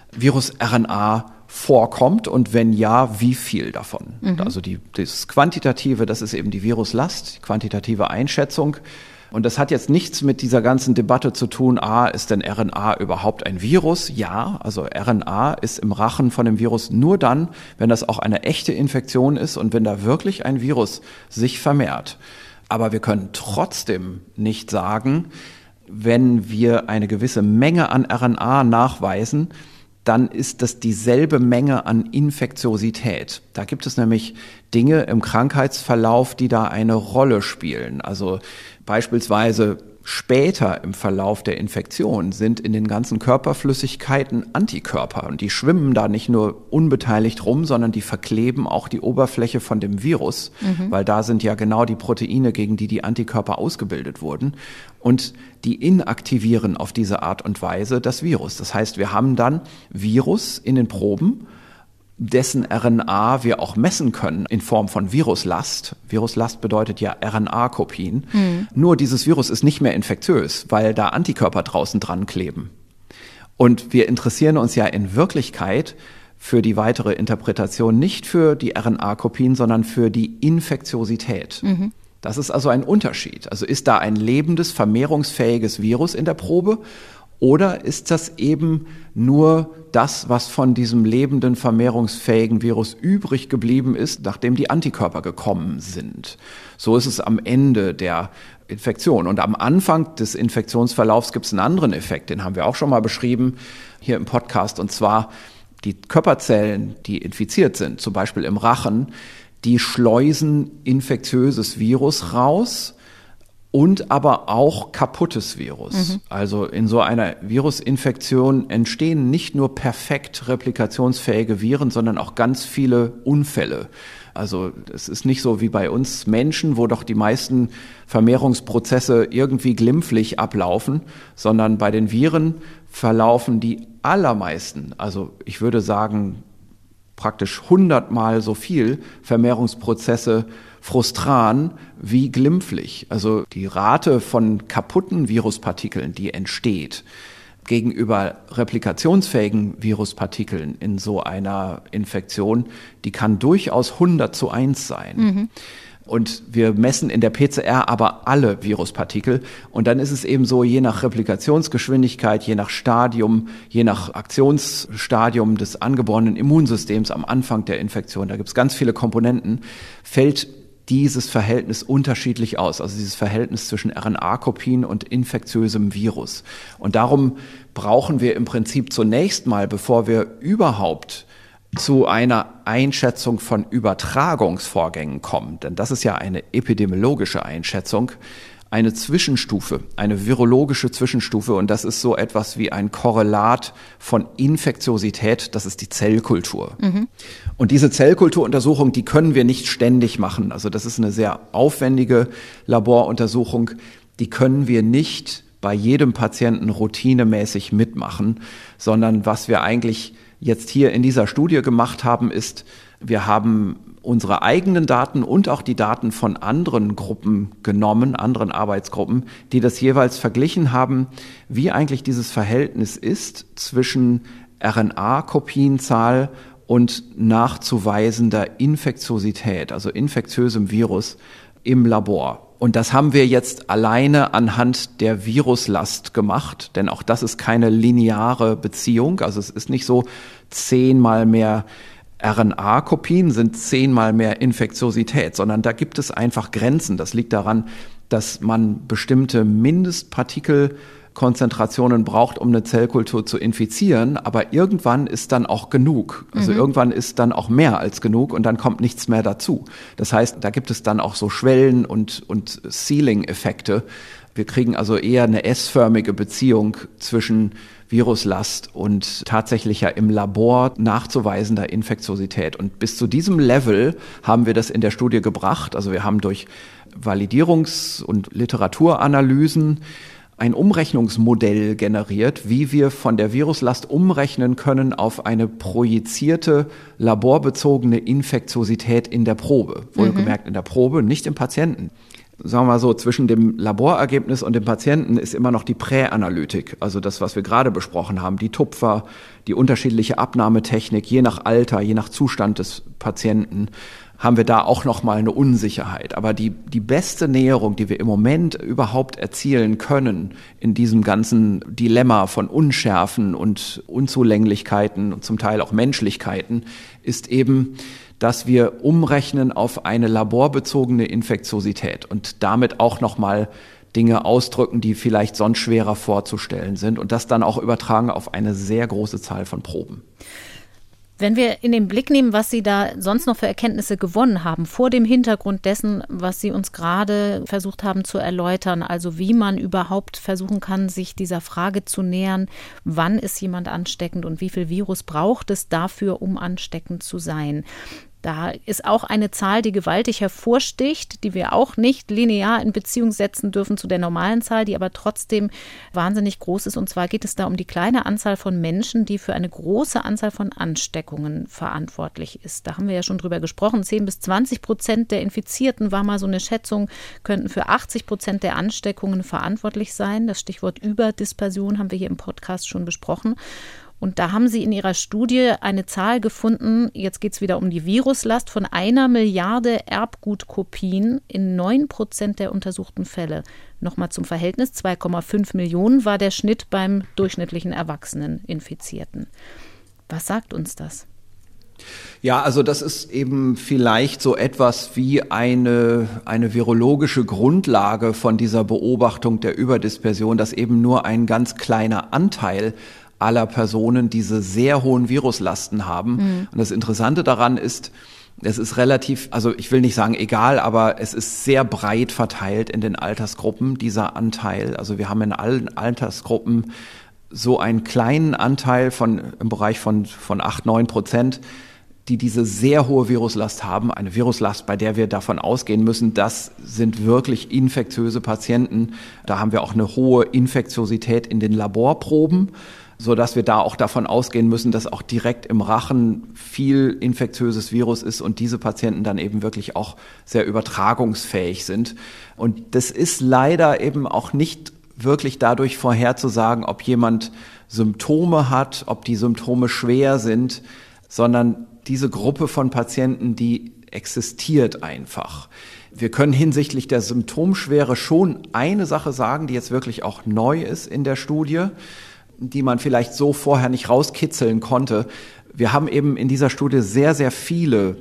Speaker 3: Virus-RNA vorkommt und wenn ja, wie viel davon? Also das Quantitative, das ist eben die Viruslast, die quantitative Einschätzung. Und das hat jetzt nichts mit dieser ganzen Debatte zu tun, ist denn RNA überhaupt ein Virus? Ja, also RNA ist im Rachen von dem Virus nur dann, wenn das auch eine echte Infektion ist und wenn da wirklich ein Virus sich vermehrt. Aber wir können trotzdem nicht sagen, wenn wir eine gewisse Menge an RNA nachweisen, dann ist das dieselbe Menge an Infektiosität. Da gibt es nämlich Dinge im Krankheitsverlauf, die da eine Rolle spielen. Also beispielsweise später im Verlauf der Infektion sind in den ganzen Körperflüssigkeiten Antikörper und die schwimmen da nicht nur unbeteiligt rum, sondern die verkleben auch die Oberfläche von dem Virus, weil da sind ja genau die Proteine, gegen die die Antikörper ausgebildet wurden und die inaktivieren auf diese Art und Weise das Virus. Das heißt, wir haben dann Virus in den Proben, dessen RNA wir auch messen können in Form von Viruslast. Viruslast bedeutet ja RNA-Kopien. Nur dieses Virus ist nicht mehr infektiös, weil da Antikörper draußen dran kleben. Und wir interessieren uns ja in Wirklichkeit für die weitere Interpretation nicht für die RNA-Kopien, sondern für die Infektiosität. Das ist also ein Unterschied. Also ist da ein lebendes, vermehrungsfähiges Virus in der Probe oder ist das eben nur das, was von diesem lebenden, vermehrungsfähigen Virus übrig geblieben ist, nachdem die Antikörper gekommen sind? So ist es am Ende der Infektion. Und am Anfang des Infektionsverlaufs gibt es einen anderen Effekt, den haben wir auch schon mal beschrieben hier im Podcast. Und zwar die Körperzellen, die infiziert sind, zum Beispiel im Rachen, die schleusen infektiöses Virus raus und aber auch kaputtes Virus. Also in so einer Virusinfektion entstehen nicht nur perfekt replikationsfähige Viren, sondern auch ganz viele Unfälle. Also es ist nicht so wie bei uns Menschen, wo doch die meisten Vermehrungsprozesse irgendwie glimpflich ablaufen, sondern bei den Viren verlaufen die allermeisten, also ich würde sagen praktisch 100-mal so viel Vermehrungsprozesse frustran wie glimpflich. Also die Rate von kaputten Viruspartikeln, die entsteht, gegenüber replikationsfähigen Viruspartikeln in so einer Infektion, die kann durchaus 100:1 sein. Mhm. Und wir messen in der PCR aber alle Viruspartikel. Und dann ist es eben so, je nach Replikationsgeschwindigkeit, je nach Stadium, je nach Aktionsstadium des angeborenen Immunsystems am Anfang der Infektion, da gibt es ganz viele Komponenten, fällt dieses Verhältnis unterschiedlich aus, also dieses Verhältnis zwischen RNA-Kopien und infektiösem Virus. Und darum brauchen wir im Prinzip zunächst mal, bevor wir überhaupt zu einer Einschätzung von Übertragungsvorgängen kommen, denn das ist ja eine epidemiologische Einschätzung, eine Zwischenstufe, eine virologische Zwischenstufe, und das ist so etwas wie ein Korrelat von Infektiosität, das ist die Zellkultur. Mhm. Und diese Zellkulturuntersuchung, die können wir nicht ständig machen. Also das ist eine sehr aufwendige Laboruntersuchung, die können wir nicht bei jedem Patienten routinemäßig mitmachen, sondern was wir eigentlich jetzt hier in dieser Studie gemacht haben, ist, wir haben unsere eigenen Daten und auch die Daten von anderen Gruppen genommen, anderen Arbeitsgruppen, die das jeweils verglichen haben, wie eigentlich dieses Verhältnis ist zwischen RNA-Kopienzahl und nachzuweisender Infektiosität, also infektiösem Virus im Labor. Und das haben wir jetzt alleine anhand der Viruslast gemacht, denn auch das ist keine lineare Beziehung. Also es ist nicht so, 10-mal mehr RNA-Kopien sind 10-mal mehr Infektiosität, sondern da gibt es einfach Grenzen. Das liegt daran, dass man bestimmte Mindestpartikelkonzentrationen braucht, um eine Zellkultur zu infizieren, aber irgendwann ist dann auch genug. Also irgendwann ist dann auch mehr als genug und dann kommt nichts mehr dazu. Das heißt, da gibt es dann auch so Schwellen- und Ceiling-Effekte. Wir kriegen also eher eine S-förmige Beziehung zwischen Viruslast und tatsächlicher im Labor nachzuweisender Infektiosität. Und bis zu diesem Level haben wir das in der Studie gebracht. Also wir haben durch Validierungs- und Literaturanalysen ein Umrechnungsmodell generiert, wie wir von der Viruslast umrechnen können auf eine projizierte, laborbezogene Infektiosität in der Probe. Wohlgemerkt in der Probe, nicht im Patienten. Sagen wir mal so, zwischen dem Laborergebnis und dem Patienten ist immer noch die Präanalytik, also das, was wir gerade besprochen haben, die Tupfer, die unterschiedliche Abnahmetechnik, je nach Alter, je nach Zustand des Patienten, haben wir da auch nochmal eine Unsicherheit. Aber die beste Näherung, die wir im Moment überhaupt erzielen können in diesem ganzen Dilemma von Unschärfen und Unzulänglichkeiten und zum Teil auch Menschlichkeiten, ist eben, dass wir umrechnen auf eine laborbezogene Infektiosität und damit auch nochmal Dinge ausdrücken, die vielleicht sonst schwerer vorzustellen sind und das dann auch übertragen auf eine sehr große Zahl von Proben.
Speaker 2: Wenn wir in den Blick nehmen, was Sie da sonst noch für Erkenntnisse gewonnen haben, vor dem Hintergrund dessen, was Sie uns gerade versucht haben zu erläutern, also wie man überhaupt versuchen kann, sich dieser Frage zu nähern, wann ist jemand ansteckend und wie viel Virus braucht es dafür, um ansteckend zu sein. Da ist auch eine Zahl, die gewaltig hervorsticht, die wir auch nicht linear in Beziehung setzen dürfen zu der normalen Zahl, die aber trotzdem wahnsinnig groß ist. Und zwar geht es da um die kleine Anzahl von Menschen, die für eine große Anzahl von Ansteckungen verantwortlich ist. Da haben wir ja schon drüber gesprochen. 10-20% der Infizierten, war mal so eine Schätzung, könnten für 80% der Ansteckungen verantwortlich sein. Das Stichwort Überdispersion haben wir hier im Podcast schon besprochen. Und da haben Sie in Ihrer Studie eine Zahl gefunden, jetzt geht es wieder um die Viruslast, von 1 Milliarde Erbgutkopien in 9% der untersuchten Fälle. Nochmal zum Verhältnis, 2,5 Millionen war der Schnitt beim durchschnittlichen erwachsenen Infizierten. Was sagt uns das?
Speaker 3: Ja, also das ist eben vielleicht so etwas wie eine virologische Grundlage von dieser Beobachtung der Überdispersion, dass eben nur ein ganz kleiner Anteil aller Personen diese sehr hohen Viruslasten haben. Und das Interessante daran ist, es ist relativ, also ich will nicht sagen egal, aber es ist sehr breit verteilt in den Altersgruppen, dieser Anteil. Also wir haben in allen Altersgruppen so einen kleinen Anteil im Bereich von 8-9%, die diese sehr hohe Viruslast haben. Eine Viruslast, bei der wir davon ausgehen müssen, das sind wirklich infektiöse Patienten. Da haben wir auch eine hohe Infektiosität in den Laborproben. sodass wir da auch davon ausgehen müssen, dass auch direkt im Rachen viel infektiöses Virus ist und diese Patienten dann eben wirklich auch sehr übertragungsfähig sind. Und das ist leider eben auch nicht wirklich dadurch vorherzusagen, ob jemand Symptome hat, ob die Symptome schwer sind, sondern diese Gruppe von Patienten, die existiert einfach. Wir können hinsichtlich der Symptomschwere schon eine Sache sagen, die jetzt wirklich auch neu ist in der Studie, die man vielleicht so vorher nicht rauskitzeln konnte. Wir haben eben in dieser Studie sehr, sehr viele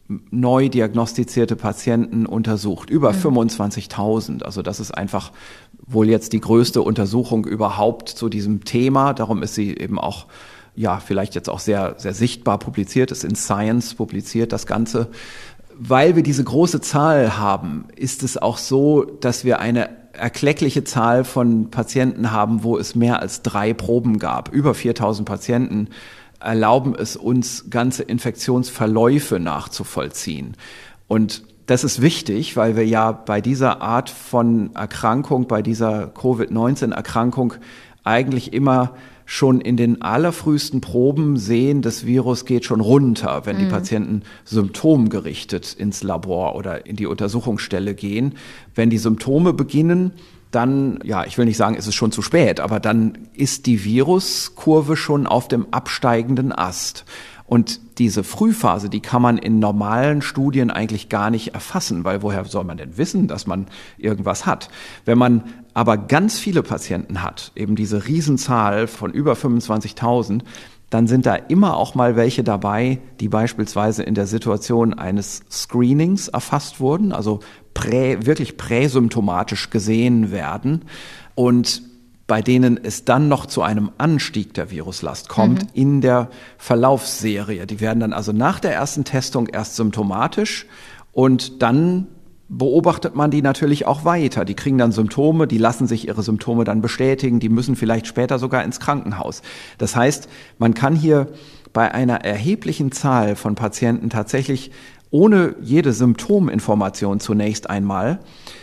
Speaker 3: neu diagnostizierte Patienten untersucht, über 25.000. Also das ist einfach wohl jetzt die größte Untersuchung überhaupt zu diesem Thema. Darum ist sie eben auch, ja, vielleicht jetzt auch sehr, sehr sichtbar publiziert, ist in Science publiziert, das Ganze. Weil wir diese große Zahl haben, ist es auch so, dass wir eine erkleckliche Zahl von Patienten haben, wo es mehr als 3 Proben gab. Über 4.000 Patienten erlauben es uns, ganze Infektionsverläufe nachzuvollziehen. Und das ist wichtig, weil wir ja bei dieser Art von Erkrankung, bei dieser Covid-19-Erkrankung eigentlich immer schon in den allerfrühesten Proben sehen, das Virus geht schon runter, wenn die Patienten symptomgerichtet ins Labor oder in die Untersuchungsstelle gehen. Wenn die Symptome beginnen, dann, ja, ich will nicht sagen, ist es schon zu spät, aber dann ist die Viruskurve schon auf dem absteigenden Ast. Und diese Frühphase, die kann man in normalen Studien eigentlich gar nicht erfassen, weil woher soll man denn wissen, dass man irgendwas hat? Wenn man aber ganz viele Patienten hat, eben diese Riesenzahl von über 25.000, dann sind da immer auch mal welche dabei, die beispielsweise in der Situation eines Screenings erfasst wurden, also wirklich präsymptomatisch gesehen werden und bei denen es dann noch zu einem Anstieg der Viruslast kommt in der Verlaufsserie. Die werden dann also nach der ersten Testung erst symptomatisch und dann beobachtet man die natürlich auch weiter. Die kriegen dann Symptome, die lassen sich ihre Symptome dann bestätigen, die müssen vielleicht später sogar ins Krankenhaus. Das heißt, man kann hier bei einer erheblichen Zahl von Patienten tatsächlich ohne jede Symptominformation zunächst einmal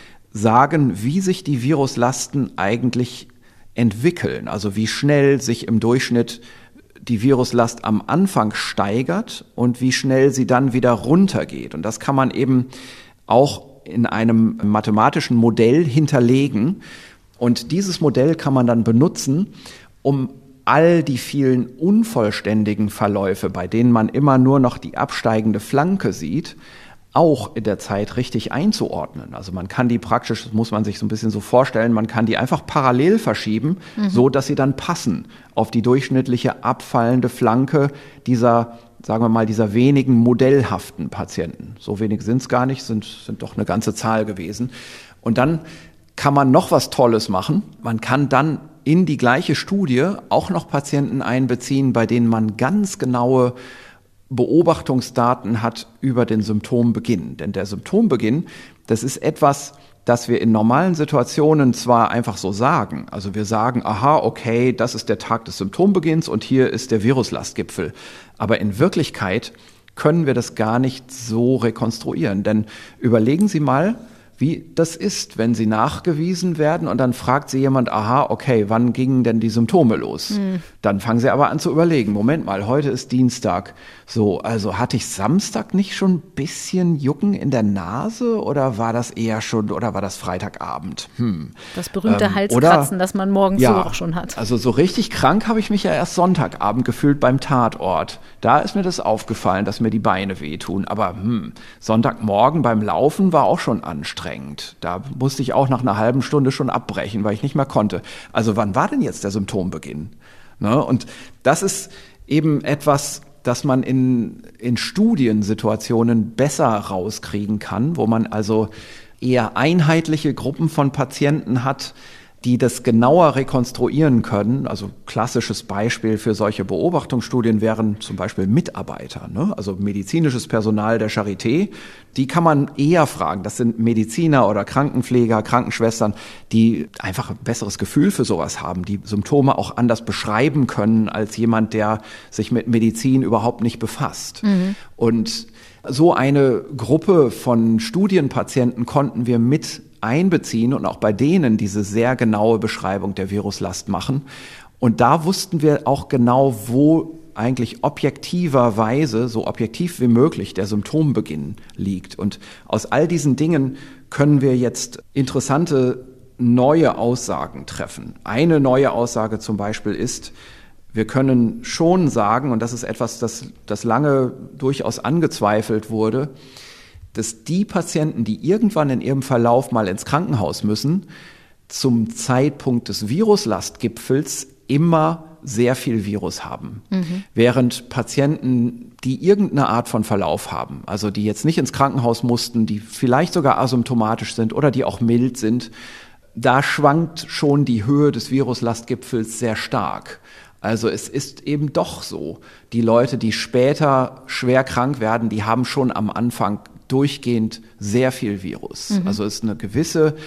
Speaker 3: sagen, wie sich die Viruslasten eigentlich entwickeln, also wie schnell sich im Durchschnitt die Viruslast am Anfang steigert und wie schnell sie dann wieder runtergeht. Und das kann man eben auch in einem mathematischen Modell hinterlegen. Und dieses Modell kann man dann benutzen, um all die vielen unvollständigen Verläufe, bei denen man immer nur noch die absteigende Flanke sieht, auch in der Zeit richtig einzuordnen. Also man kann die praktisch, das muss man sich so ein bisschen so vorstellen, man kann die einfach parallel verschieben, so dass sie dann passen auf die durchschnittliche abfallende Flanke dieser, sagen wir mal, dieser wenigen modellhaften Patienten. So wenig sind es gar nicht, sind doch eine ganze Zahl gewesen. Und dann kann man noch was Tolles machen. Man kann dann in die gleiche Studie auch noch Patienten einbeziehen, bei denen man ganz genaue Beobachtungsdaten hat über den Symptombeginn. Denn der Symptombeginn, das ist etwas, das wir in normalen Situationen zwar einfach so sagen. Also wir sagen, aha, okay, das ist der Tag des Symptombeginns und hier ist der Viruslastgipfel. Aber in Wirklichkeit können wir das gar nicht so rekonstruieren. Denn überlegen Sie mal, wie das ist, wenn sie nachgewiesen werden und dann fragt sie jemand, aha, okay, wann gingen denn die Symptome los? Dann fangen sie aber an zu überlegen, Moment mal, heute ist Dienstag. So, also hatte ich Samstag nicht schon ein bisschen Jucken in der Nase oder war das eher schon, oder war das Freitagabend?
Speaker 2: Das berühmte Halskratzen, das man morgens so auch schon hat.
Speaker 3: Also so richtig krank habe ich mich ja erst Sonntagabend gefühlt beim Tatort. Da ist mir das aufgefallen, dass mir die Beine wehtun. Aber Sonntagmorgen beim Laufen war auch schon anstrengend. Da musste ich auch nach einer halben Stunde schon abbrechen, weil ich nicht mehr konnte. Also wann war denn jetzt der Symptombeginn? Ne? Und das ist eben etwas, das man in Studiensituationen besser rauskriegen kann, wo man also eher einheitliche Gruppen von Patienten hat, die das genauer rekonstruieren können. Also klassisches Beispiel für solche Beobachtungsstudien wären zum Beispiel Mitarbeiter, ne? Also medizinisches Personal der Charité. Die kann man eher fragen. Das sind Mediziner oder Krankenpfleger, Krankenschwestern, die einfach ein besseres Gefühl für sowas haben, die Symptome auch anders beschreiben können als jemand, der sich mit Medizin überhaupt nicht befasst. Und so eine Gruppe von Studienpatienten konnten wir mit einbeziehen und auch bei denen diese sehr genaue Beschreibung der Viruslast machen. Und da wussten wir auch genau, wo eigentlich objektiverweise, so objektiv wie möglich, der Symptombeginn liegt. Und aus all diesen Dingen können wir jetzt interessante neue Aussagen treffen. Eine neue Aussage zum Beispiel ist, wir können schon sagen, und das ist etwas, das lange durchaus angezweifelt wurde, dass die Patienten, die irgendwann in ihrem Verlauf mal ins Krankenhaus müssen, zum Zeitpunkt des Viruslastgipfels immer sehr viel Virus haben. Während Patienten, die irgendeine Art von Verlauf haben, also die jetzt nicht ins Krankenhaus mussten, die vielleicht sogar asymptomatisch sind oder die auch mild sind, da schwankt schon die Höhe des Viruslastgipfels sehr stark. Also es ist eben doch so, die Leute, die später schwer krank werden, die haben schon am Anfang durchgehend sehr viel Virus. Also es ist eine gewisse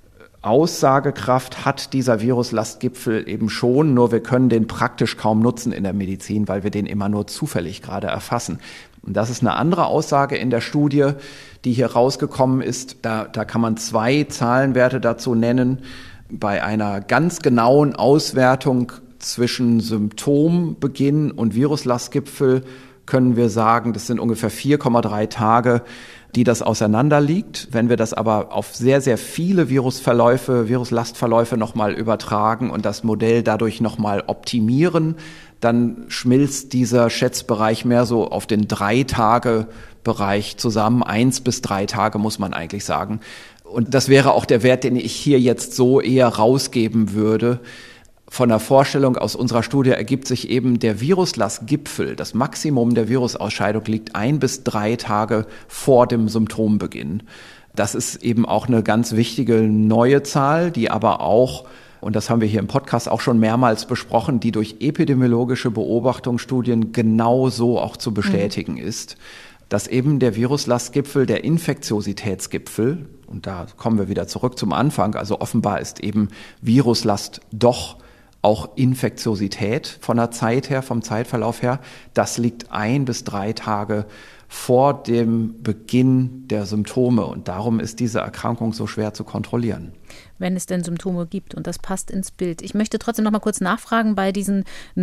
Speaker 3: Aussagekraft hat dieser Viruslastgipfel eben schon, nur wir können den praktisch kaum nutzen in der Medizin, weil wir den immer nur zufällig gerade erfassen. Und das ist eine andere Aussage in der Studie, die hier rausgekommen ist. Da kann man 2 Zahlenwerte dazu nennen. Bei einer ganz genauen Auswertung zwischen Symptombeginn und Viruslastgipfel können wir sagen, das sind ungefähr 4,3 Tage, die das auseinander liegt. Wenn wir das aber auf sehr, sehr viele Viruslastverläufe nochmal übertragen und das Modell dadurch nochmal optimieren, dann schmilzt dieser Schätzbereich mehr so auf den 3-Tage-Bereich zusammen. 1 bis 3 Tage muss man eigentlich sagen. Und das wäre auch der Wert, den ich hier jetzt so eher rausgeben würde. Von der Vorstellung aus unserer Studie ergibt sich eben der Viruslastgipfel, das Maximum der Virusausscheidung liegt 1 bis 3 Tage vor dem Symptombeginn. Das ist eben auch eine ganz wichtige neue Zahl, die aber auch, und das haben wir hier im Podcast auch schon mehrmals besprochen, die durch epidemiologische Beobachtungsstudien genauso auch zu bestätigen ist, dass eben der Viruslastgipfel, der Infektiositätsgipfel, und da kommen wir wieder zurück zum Anfang, also offenbar ist eben Viruslast doch auch Infektiosität von der Zeit her, vom Zeitverlauf her, das liegt 1 bis 3 Tage vor dem Beginn der Symptome. Und darum ist diese Erkrankung so schwer zu kontrollieren.
Speaker 2: Wenn es denn Symptome gibt. Und das passt ins Bild. Ich möchte trotzdem noch mal kurz nachfragen, bei diesen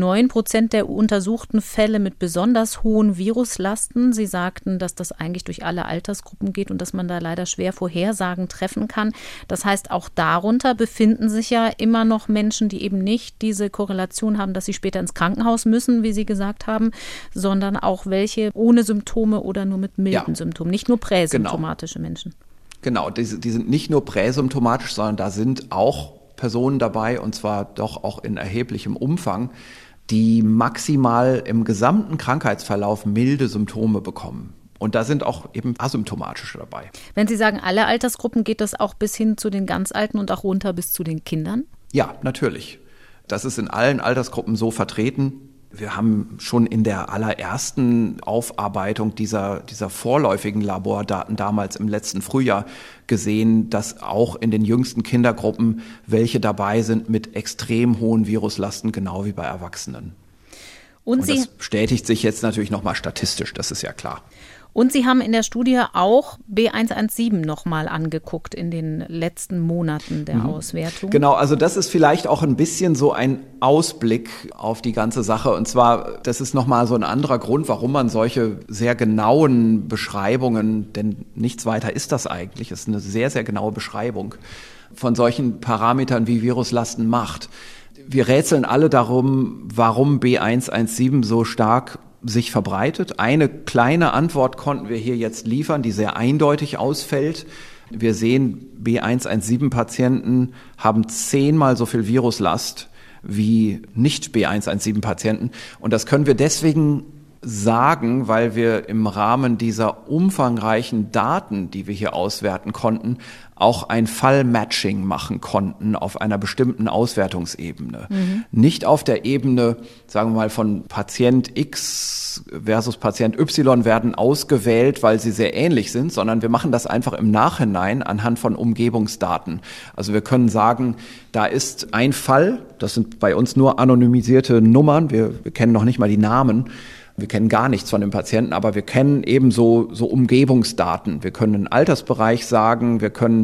Speaker 2: 9% der untersuchten Fälle mit besonders hohen Viruslasten. Sie sagten, dass das eigentlich durch alle Altersgruppen geht und dass man da leider schwer Vorhersagen treffen kann. Das heißt, auch darunter befinden sich ja immer noch Menschen, die eben nicht diese Korrelation haben, dass sie später ins Krankenhaus müssen, wie Sie gesagt haben, sondern auch welche ohne Symptome oder nur mit milden Symptomen, nicht nur präsymptomatische Menschen.
Speaker 3: Genau, die sind nicht nur präsymptomatisch, sondern da sind auch Personen dabei, und zwar doch auch in erheblichem Umfang, die maximal im gesamten Krankheitsverlauf milde Symptome bekommen. Und da sind auch eben asymptomatische dabei.
Speaker 2: Wenn Sie sagen, alle Altersgruppen, geht das auch bis hin zu den ganz Alten und auch runter bis zu den Kindern?
Speaker 3: Ja, natürlich. Das ist in allen Altersgruppen so vertreten. Wir haben schon in der allerersten Aufarbeitung dieser vorläufigen Labordaten damals im letzten Frühjahr gesehen, dass auch in den jüngsten Kindergruppen welche dabei sind mit extrem hohen Viruslasten, genau wie bei Erwachsenen. Und das bestätigt sich jetzt natürlich nochmal statistisch, das ist ja klar.
Speaker 2: Und Sie haben in der Studie auch B117 nochmal angeguckt in den letzten Monaten der Auswertung.
Speaker 3: Genau, also das ist vielleicht auch ein bisschen so ein Ausblick auf die ganze Sache. Und zwar, das ist nochmal so ein anderer Grund, warum man solche sehr genauen Beschreibungen, denn nichts weiter ist das eigentlich, es ist eine sehr, sehr genaue Beschreibung von solchen Parametern wie Viruslasten macht. Wir rätseln alle darum, warum B117 so stark sich verbreitet. Eine kleine Antwort konnten wir hier jetzt liefern, die sehr eindeutig ausfällt. Wir sehen, B117-Patienten haben 10-mal so viel Viruslast wie nicht B117-Patienten. Und das können wir deswegen sagen, weil wir im Rahmen dieser umfangreichen Daten, die wir hier auswerten konnten, auch ein Fallmatching machen konnten auf einer bestimmten Auswertungsebene. Nicht auf der Ebene, sagen wir mal, von Patient X versus Patient Y werden ausgewählt, weil sie sehr ähnlich sind, sondern wir machen das einfach im Nachhinein anhand von Umgebungsdaten. Also wir können sagen, da ist ein Fall, das sind bei uns nur anonymisierte Nummern, wir kennen noch nicht mal die Namen, wir kennen gar nichts von dem Patienten, aber wir kennen eben so Umgebungsdaten. Wir können einen Altersbereich sagen, wir können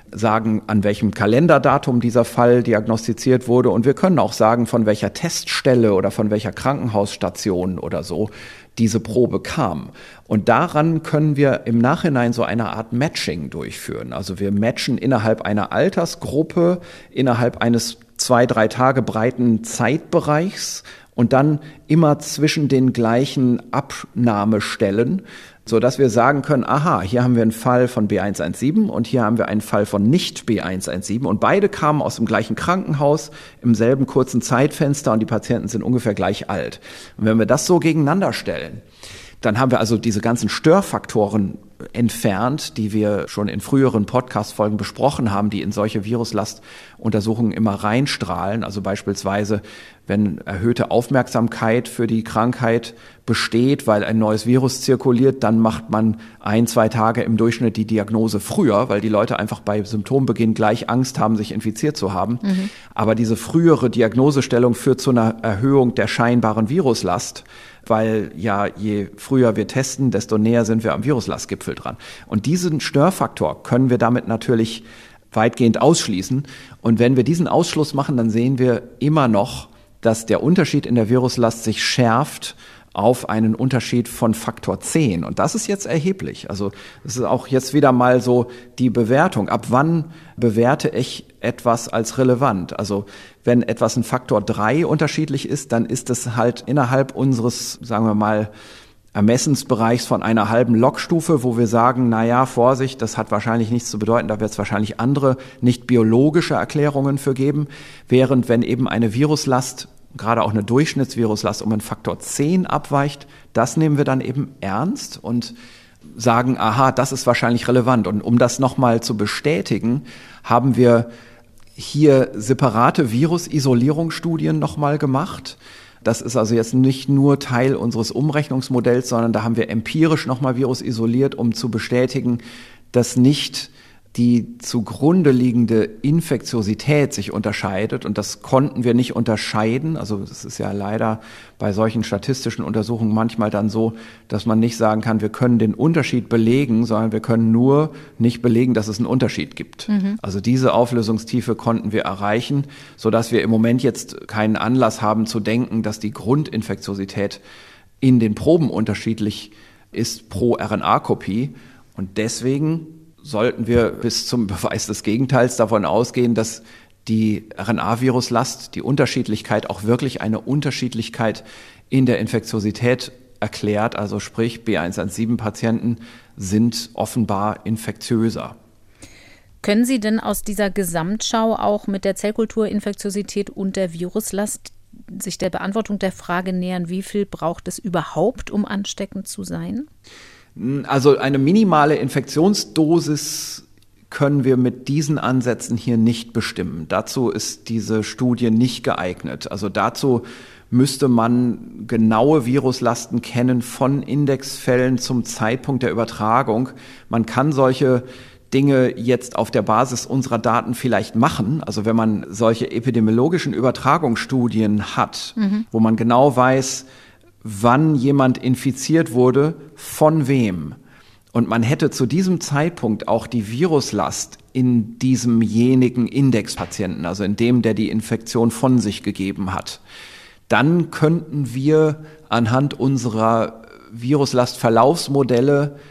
Speaker 3: sagen, an welchem Kalenderdatum dieser Fall diagnostiziert wurde. Und wir können auch sagen, von welcher Teststelle oder von welcher Krankenhausstation oder so diese Probe kam. Und daran können wir im Nachhinein so eine Art Matching durchführen. Also wir matchen innerhalb einer Altersgruppe, innerhalb eines 2-3 Tage breiten Zeitbereichs und dann immer zwischen den gleichen Abnahmestellen, sodass wir sagen können, aha, hier haben wir einen Fall von B117 und hier haben wir einen Fall von nicht B117 und beide kamen aus dem gleichen Krankenhaus im selben kurzen Zeitfenster und die Patienten sind ungefähr gleich alt. Und wenn wir das so gegeneinander stellen, dann haben wir also diese ganzen Störfaktoren entfernt, die wir schon in früheren Podcast-Folgen besprochen haben, die in solche Viruslastuntersuchungen immer reinstrahlen. Also beispielsweise, wenn erhöhte Aufmerksamkeit für die Krankheit besteht, weil ein neues Virus zirkuliert, dann macht man 1-2 Tage im Durchschnitt die Diagnose früher, weil die Leute einfach bei Symptombeginn gleich Angst haben, sich infiziert zu haben. Aber diese frühere Diagnosestellung führt zu einer Erhöhung der scheinbaren Viruslast, weil ja je früher wir testen, desto näher sind wir am Viruslastgipfel dran. Und diesen Störfaktor können wir damit natürlich weitgehend ausschließen. Und wenn wir diesen Ausschluss machen, dann sehen wir immer noch, dass der Unterschied in der Viruslast sich schärft auf einen Unterschied von Faktor 10. Und das ist jetzt erheblich. Also das ist auch jetzt wieder mal so die Bewertung. Ab wann bewerte ich etwas als relevant? Also wenn etwas ein Faktor 3 unterschiedlich ist, dann ist es halt innerhalb unseres, sagen wir mal, Ermessensbereichs von einer halben Logstufe, wo wir sagen, naja, Vorsicht, das hat wahrscheinlich nichts zu bedeuten, da wird es wahrscheinlich andere, nicht biologische Erklärungen für geben. Während wenn eben eine Viruslast, gerade auch eine Durchschnittsviruslast um einen Faktor 10 abweicht, das nehmen wir dann eben ernst und sagen, aha, das ist wahrscheinlich relevant. Und um das nochmal zu bestätigen, haben wir hier separate Virusisolierungsstudien nochmal gemacht. Das ist also jetzt nicht nur Teil unseres Umrechnungsmodells, sondern da haben wir empirisch nochmal Virus isoliert, um zu bestätigen, dass nicht die zugrunde liegende Infektiosität sich unterscheidet. Und das konnten wir nicht unterscheiden. Also es ist ja leider bei solchen statistischen Untersuchungen manchmal dann so, dass man nicht sagen kann, wir können den Unterschied belegen, sondern wir können nur nicht belegen, dass es einen Unterschied gibt. Also diese Auflösungstiefe konnten wir erreichen, sodass wir im Moment jetzt keinen Anlass haben zu denken, dass die Grundinfektiosität in den Proben unterschiedlich ist pro RNA-Kopie. Und deswegen sollten wir bis zum Beweis des Gegenteils davon ausgehen, dass die RNA-Viruslast, die Unterschiedlichkeit auch wirklich eine Unterschiedlichkeit in der Infektiosität erklärt. Also sprich, B117-Patienten sind offenbar infektiöser.
Speaker 2: Können Sie denn aus dieser Gesamtschau auch mit der Zellkulturinfektiosität und der Viruslast sich der Beantwortung der Frage nähern, wie viel braucht es überhaupt, um ansteckend zu sein?
Speaker 3: Also eine minimale Infektionsdosis können wir mit diesen Ansätzen hier nicht bestimmen. Dazu ist diese Studie nicht geeignet. Also dazu müsste man genaue Viruslasten kennen von Indexfällen zum Zeitpunkt der Übertragung. Man kann solche Dinge jetzt auf der Basis unserer Daten vielleicht machen. Also wenn man solche epidemiologischen Übertragungsstudien hat, wo man genau weiß, wann jemand infiziert wurde, von wem. Und man hätte zu diesem Zeitpunkt auch die Viruslast in diesemjenigen Indexpatienten, also in dem, der die Infektion von sich gegeben hat. Dann könnten wir anhand unserer Viruslastverlaufsmodelle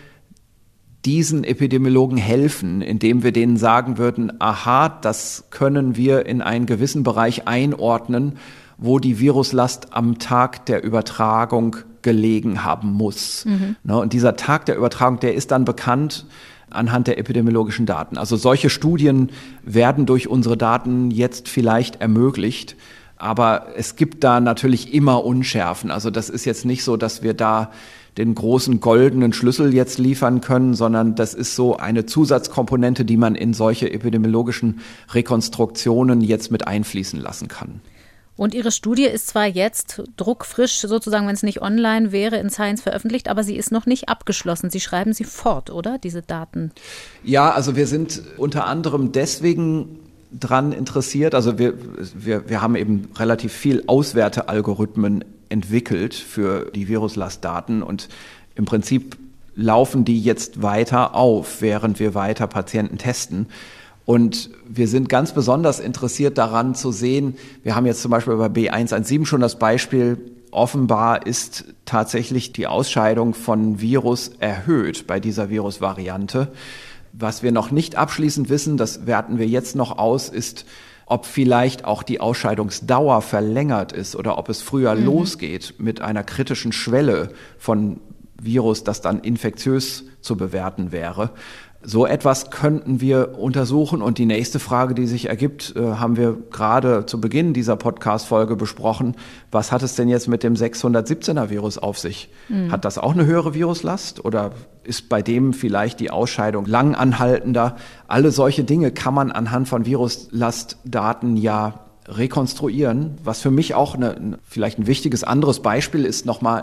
Speaker 3: diesen Epidemiologen helfen, indem wir denen sagen würden, aha, das können wir in einen gewissen Bereich einordnen, wo die Viruslast am Tag der Übertragung gelegen haben muss. Und dieser Tag der Übertragung, der ist dann bekannt anhand der epidemiologischen Daten. Also solche Studien werden durch unsere Daten jetzt vielleicht ermöglicht, aber es gibt da natürlich immer Unschärfen. Also das ist jetzt nicht so, dass wir da den großen goldenen Schlüssel jetzt liefern können, sondern das ist so eine Zusatzkomponente, die man in solche epidemiologischen Rekonstruktionen jetzt mit einfließen lassen kann.
Speaker 2: Und Ihre Studie ist zwar jetzt druckfrisch, sozusagen, wenn es nicht online wäre, in Science veröffentlicht, aber sie ist noch nicht abgeschlossen. Sie schreiben sie fort, oder, diese Daten?
Speaker 3: Ja, also wir sind unter anderem deswegen dran interessiert. Also wir haben eben relativ viel Auswertealgorithmen entwickelt für die Viruslastdaten und im Prinzip laufen die jetzt weiter auf, während wir weiter Patienten testen. Und wir sind ganz besonders interessiert daran zu sehen, wir haben jetzt zum Beispiel bei B117 schon das Beispiel, offenbar ist tatsächlich die Ausscheidung von Virus erhöht bei dieser Virusvariante. Was wir noch nicht abschließend wissen, das werten wir jetzt noch aus, ist, ob vielleicht auch die Ausscheidungsdauer verlängert ist oder ob es früher losgeht mit einer kritischen Schwelle von Virus, das dann infektiös zu bewerten wäre. So etwas könnten wir untersuchen. Und die nächste Frage, die sich ergibt, haben wir gerade zu Beginn dieser Podcast-Folge besprochen. Was hat es denn jetzt mit dem 617er-Virus auf sich? Hat das auch eine höhere Viruslast oder ist bei dem vielleicht die Ausscheidung lang anhaltender? Alle solche Dinge kann man anhand von Viruslastdaten ja rekonstruieren. Was für mich auch vielleicht ein wichtiges anderes Beispiel ist,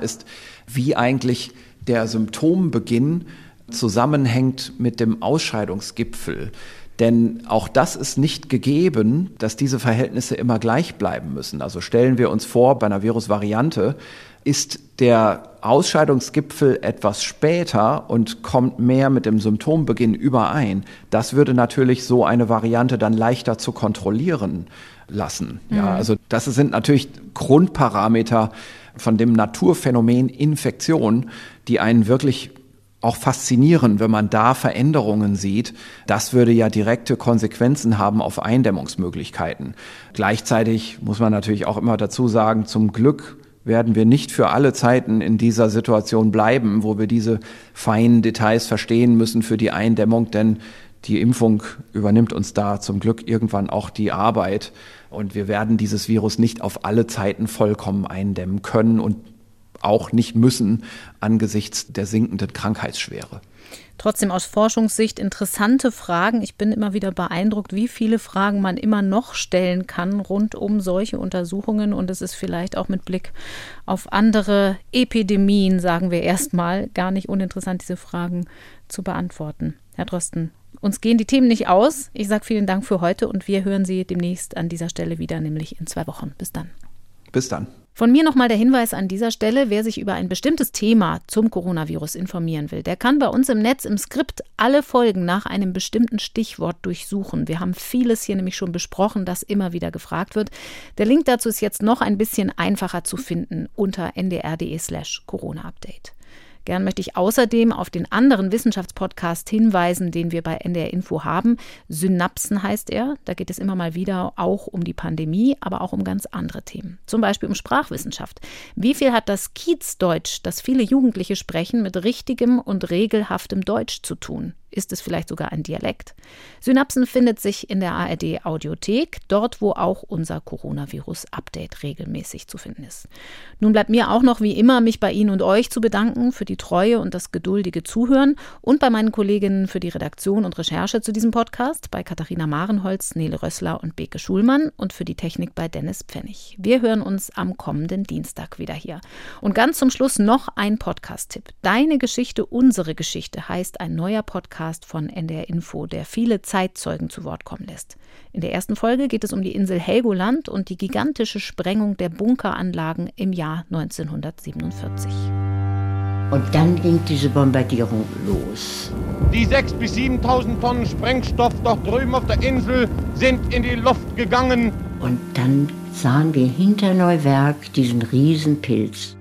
Speaker 3: wie eigentlich der Symptombeginn zusammenhängt mit dem Ausscheidungsgipfel. Denn auch das ist nicht gegeben, dass diese Verhältnisse immer gleich bleiben müssen. Also stellen wir uns vor, bei einer Virusvariante ist der Ausscheidungsgipfel etwas später und kommt mehr mit dem Symptombeginn überein. Das würde natürlich so eine Variante dann leichter zu kontrollieren lassen. Ja, also das sind natürlich Grundparameter von dem Naturphänomen Infektion, die einen wirklich auch faszinieren, wenn man da Veränderungen sieht. Das würde ja direkte Konsequenzen haben auf Eindämmungsmöglichkeiten. Gleichzeitig muss man natürlich auch immer dazu sagen, zum Glück werden wir nicht für alle Zeiten in dieser Situation bleiben, wo wir diese feinen Details verstehen müssen für die Eindämmung, denn die Impfung übernimmt uns da zum Glück irgendwann auch die Arbeit und wir werden dieses Virus nicht auf alle Zeiten vollkommen eindämmen können und auch nicht müssen angesichts der sinkenden Krankheitsschwere.
Speaker 2: Trotzdem aus Forschungssicht interessante Fragen. Ich bin immer wieder beeindruckt, wie viele Fragen man immer noch stellen kann rund um solche Untersuchungen. Und es ist vielleicht auch mit Blick auf andere Epidemien, sagen wir erstmal, gar nicht uninteressant, diese Fragen zu beantworten. Herr Drosten, uns gehen die Themen nicht aus. Ich sage vielen Dank für heute und wir hören Sie demnächst an dieser Stelle wieder, nämlich in 2 Wochen. Bis dann.
Speaker 3: Bis dann.
Speaker 2: Von mir nochmal der Hinweis an dieser Stelle, wer sich über ein bestimmtes Thema zum Coronavirus informieren will, der kann bei uns im Netz im Skript alle Folgen nach einem bestimmten Stichwort durchsuchen. Wir haben vieles hier nämlich schon besprochen, das immer wieder gefragt wird. Der Link dazu ist jetzt noch ein bisschen einfacher zu finden unter ndr.de/Corona-Update. Gern möchte ich außerdem auf den anderen Wissenschaftspodcast hinweisen, den wir bei NDR Info haben. Synapsen heißt er. Da geht es immer mal wieder auch um die Pandemie, aber auch um ganz andere Themen. Zum Beispiel um Sprachwissenschaft. Wie viel hat das Kiezdeutsch, das viele Jugendliche sprechen, mit richtigem und regelhaftem Deutsch zu tun? Ist es vielleicht sogar ein Dialekt? Synapsen findet sich in der ARD-Audiothek, dort wo auch unser Coronavirus-Update regelmäßig zu finden ist. Nun bleibt mir auch noch wie immer, mich bei Ihnen und euch zu bedanken für die Treue und das geduldige Zuhören und bei meinen Kolleginnen für die Redaktion und Recherche zu diesem Podcast, bei Katharina Marenholz, Nele Rössler und Beke Schulmann und für die Technik bei Dennis Pfennig. Wir hören uns am kommenden Dienstag wieder hier. Und ganz zum Schluss noch ein Podcast-Tipp. Deine Geschichte, unsere Geschichte heißt ein neuer Podcast von NDR Info, der viele Zeitzeugen zu Wort kommen lässt. In der ersten Folge geht es um die Insel Helgoland und die gigantische Sprengung der Bunkeranlagen im Jahr 1947.
Speaker 4: Und dann ging diese Bombardierung los.
Speaker 5: Die 6.000 bis 7.000 Tonnen Sprengstoff dort drüben auf der Insel sind in die Luft gegangen.
Speaker 4: Und dann sahen wir hinter Neuwerk diesen Riesenpilz.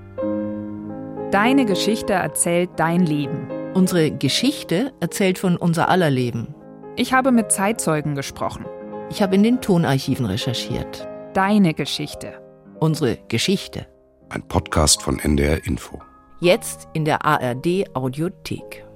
Speaker 6: Deine Geschichte erzählt dein Leben.
Speaker 7: Unsere Geschichte erzählt von unser aller Leben.
Speaker 6: Ich habe mit Zeitzeugen gesprochen.
Speaker 7: Ich habe in den Tonarchiven recherchiert.
Speaker 6: Deine Geschichte.
Speaker 7: Unsere Geschichte.
Speaker 8: Ein Podcast von NDR Info.
Speaker 7: Jetzt in der ARD Audiothek.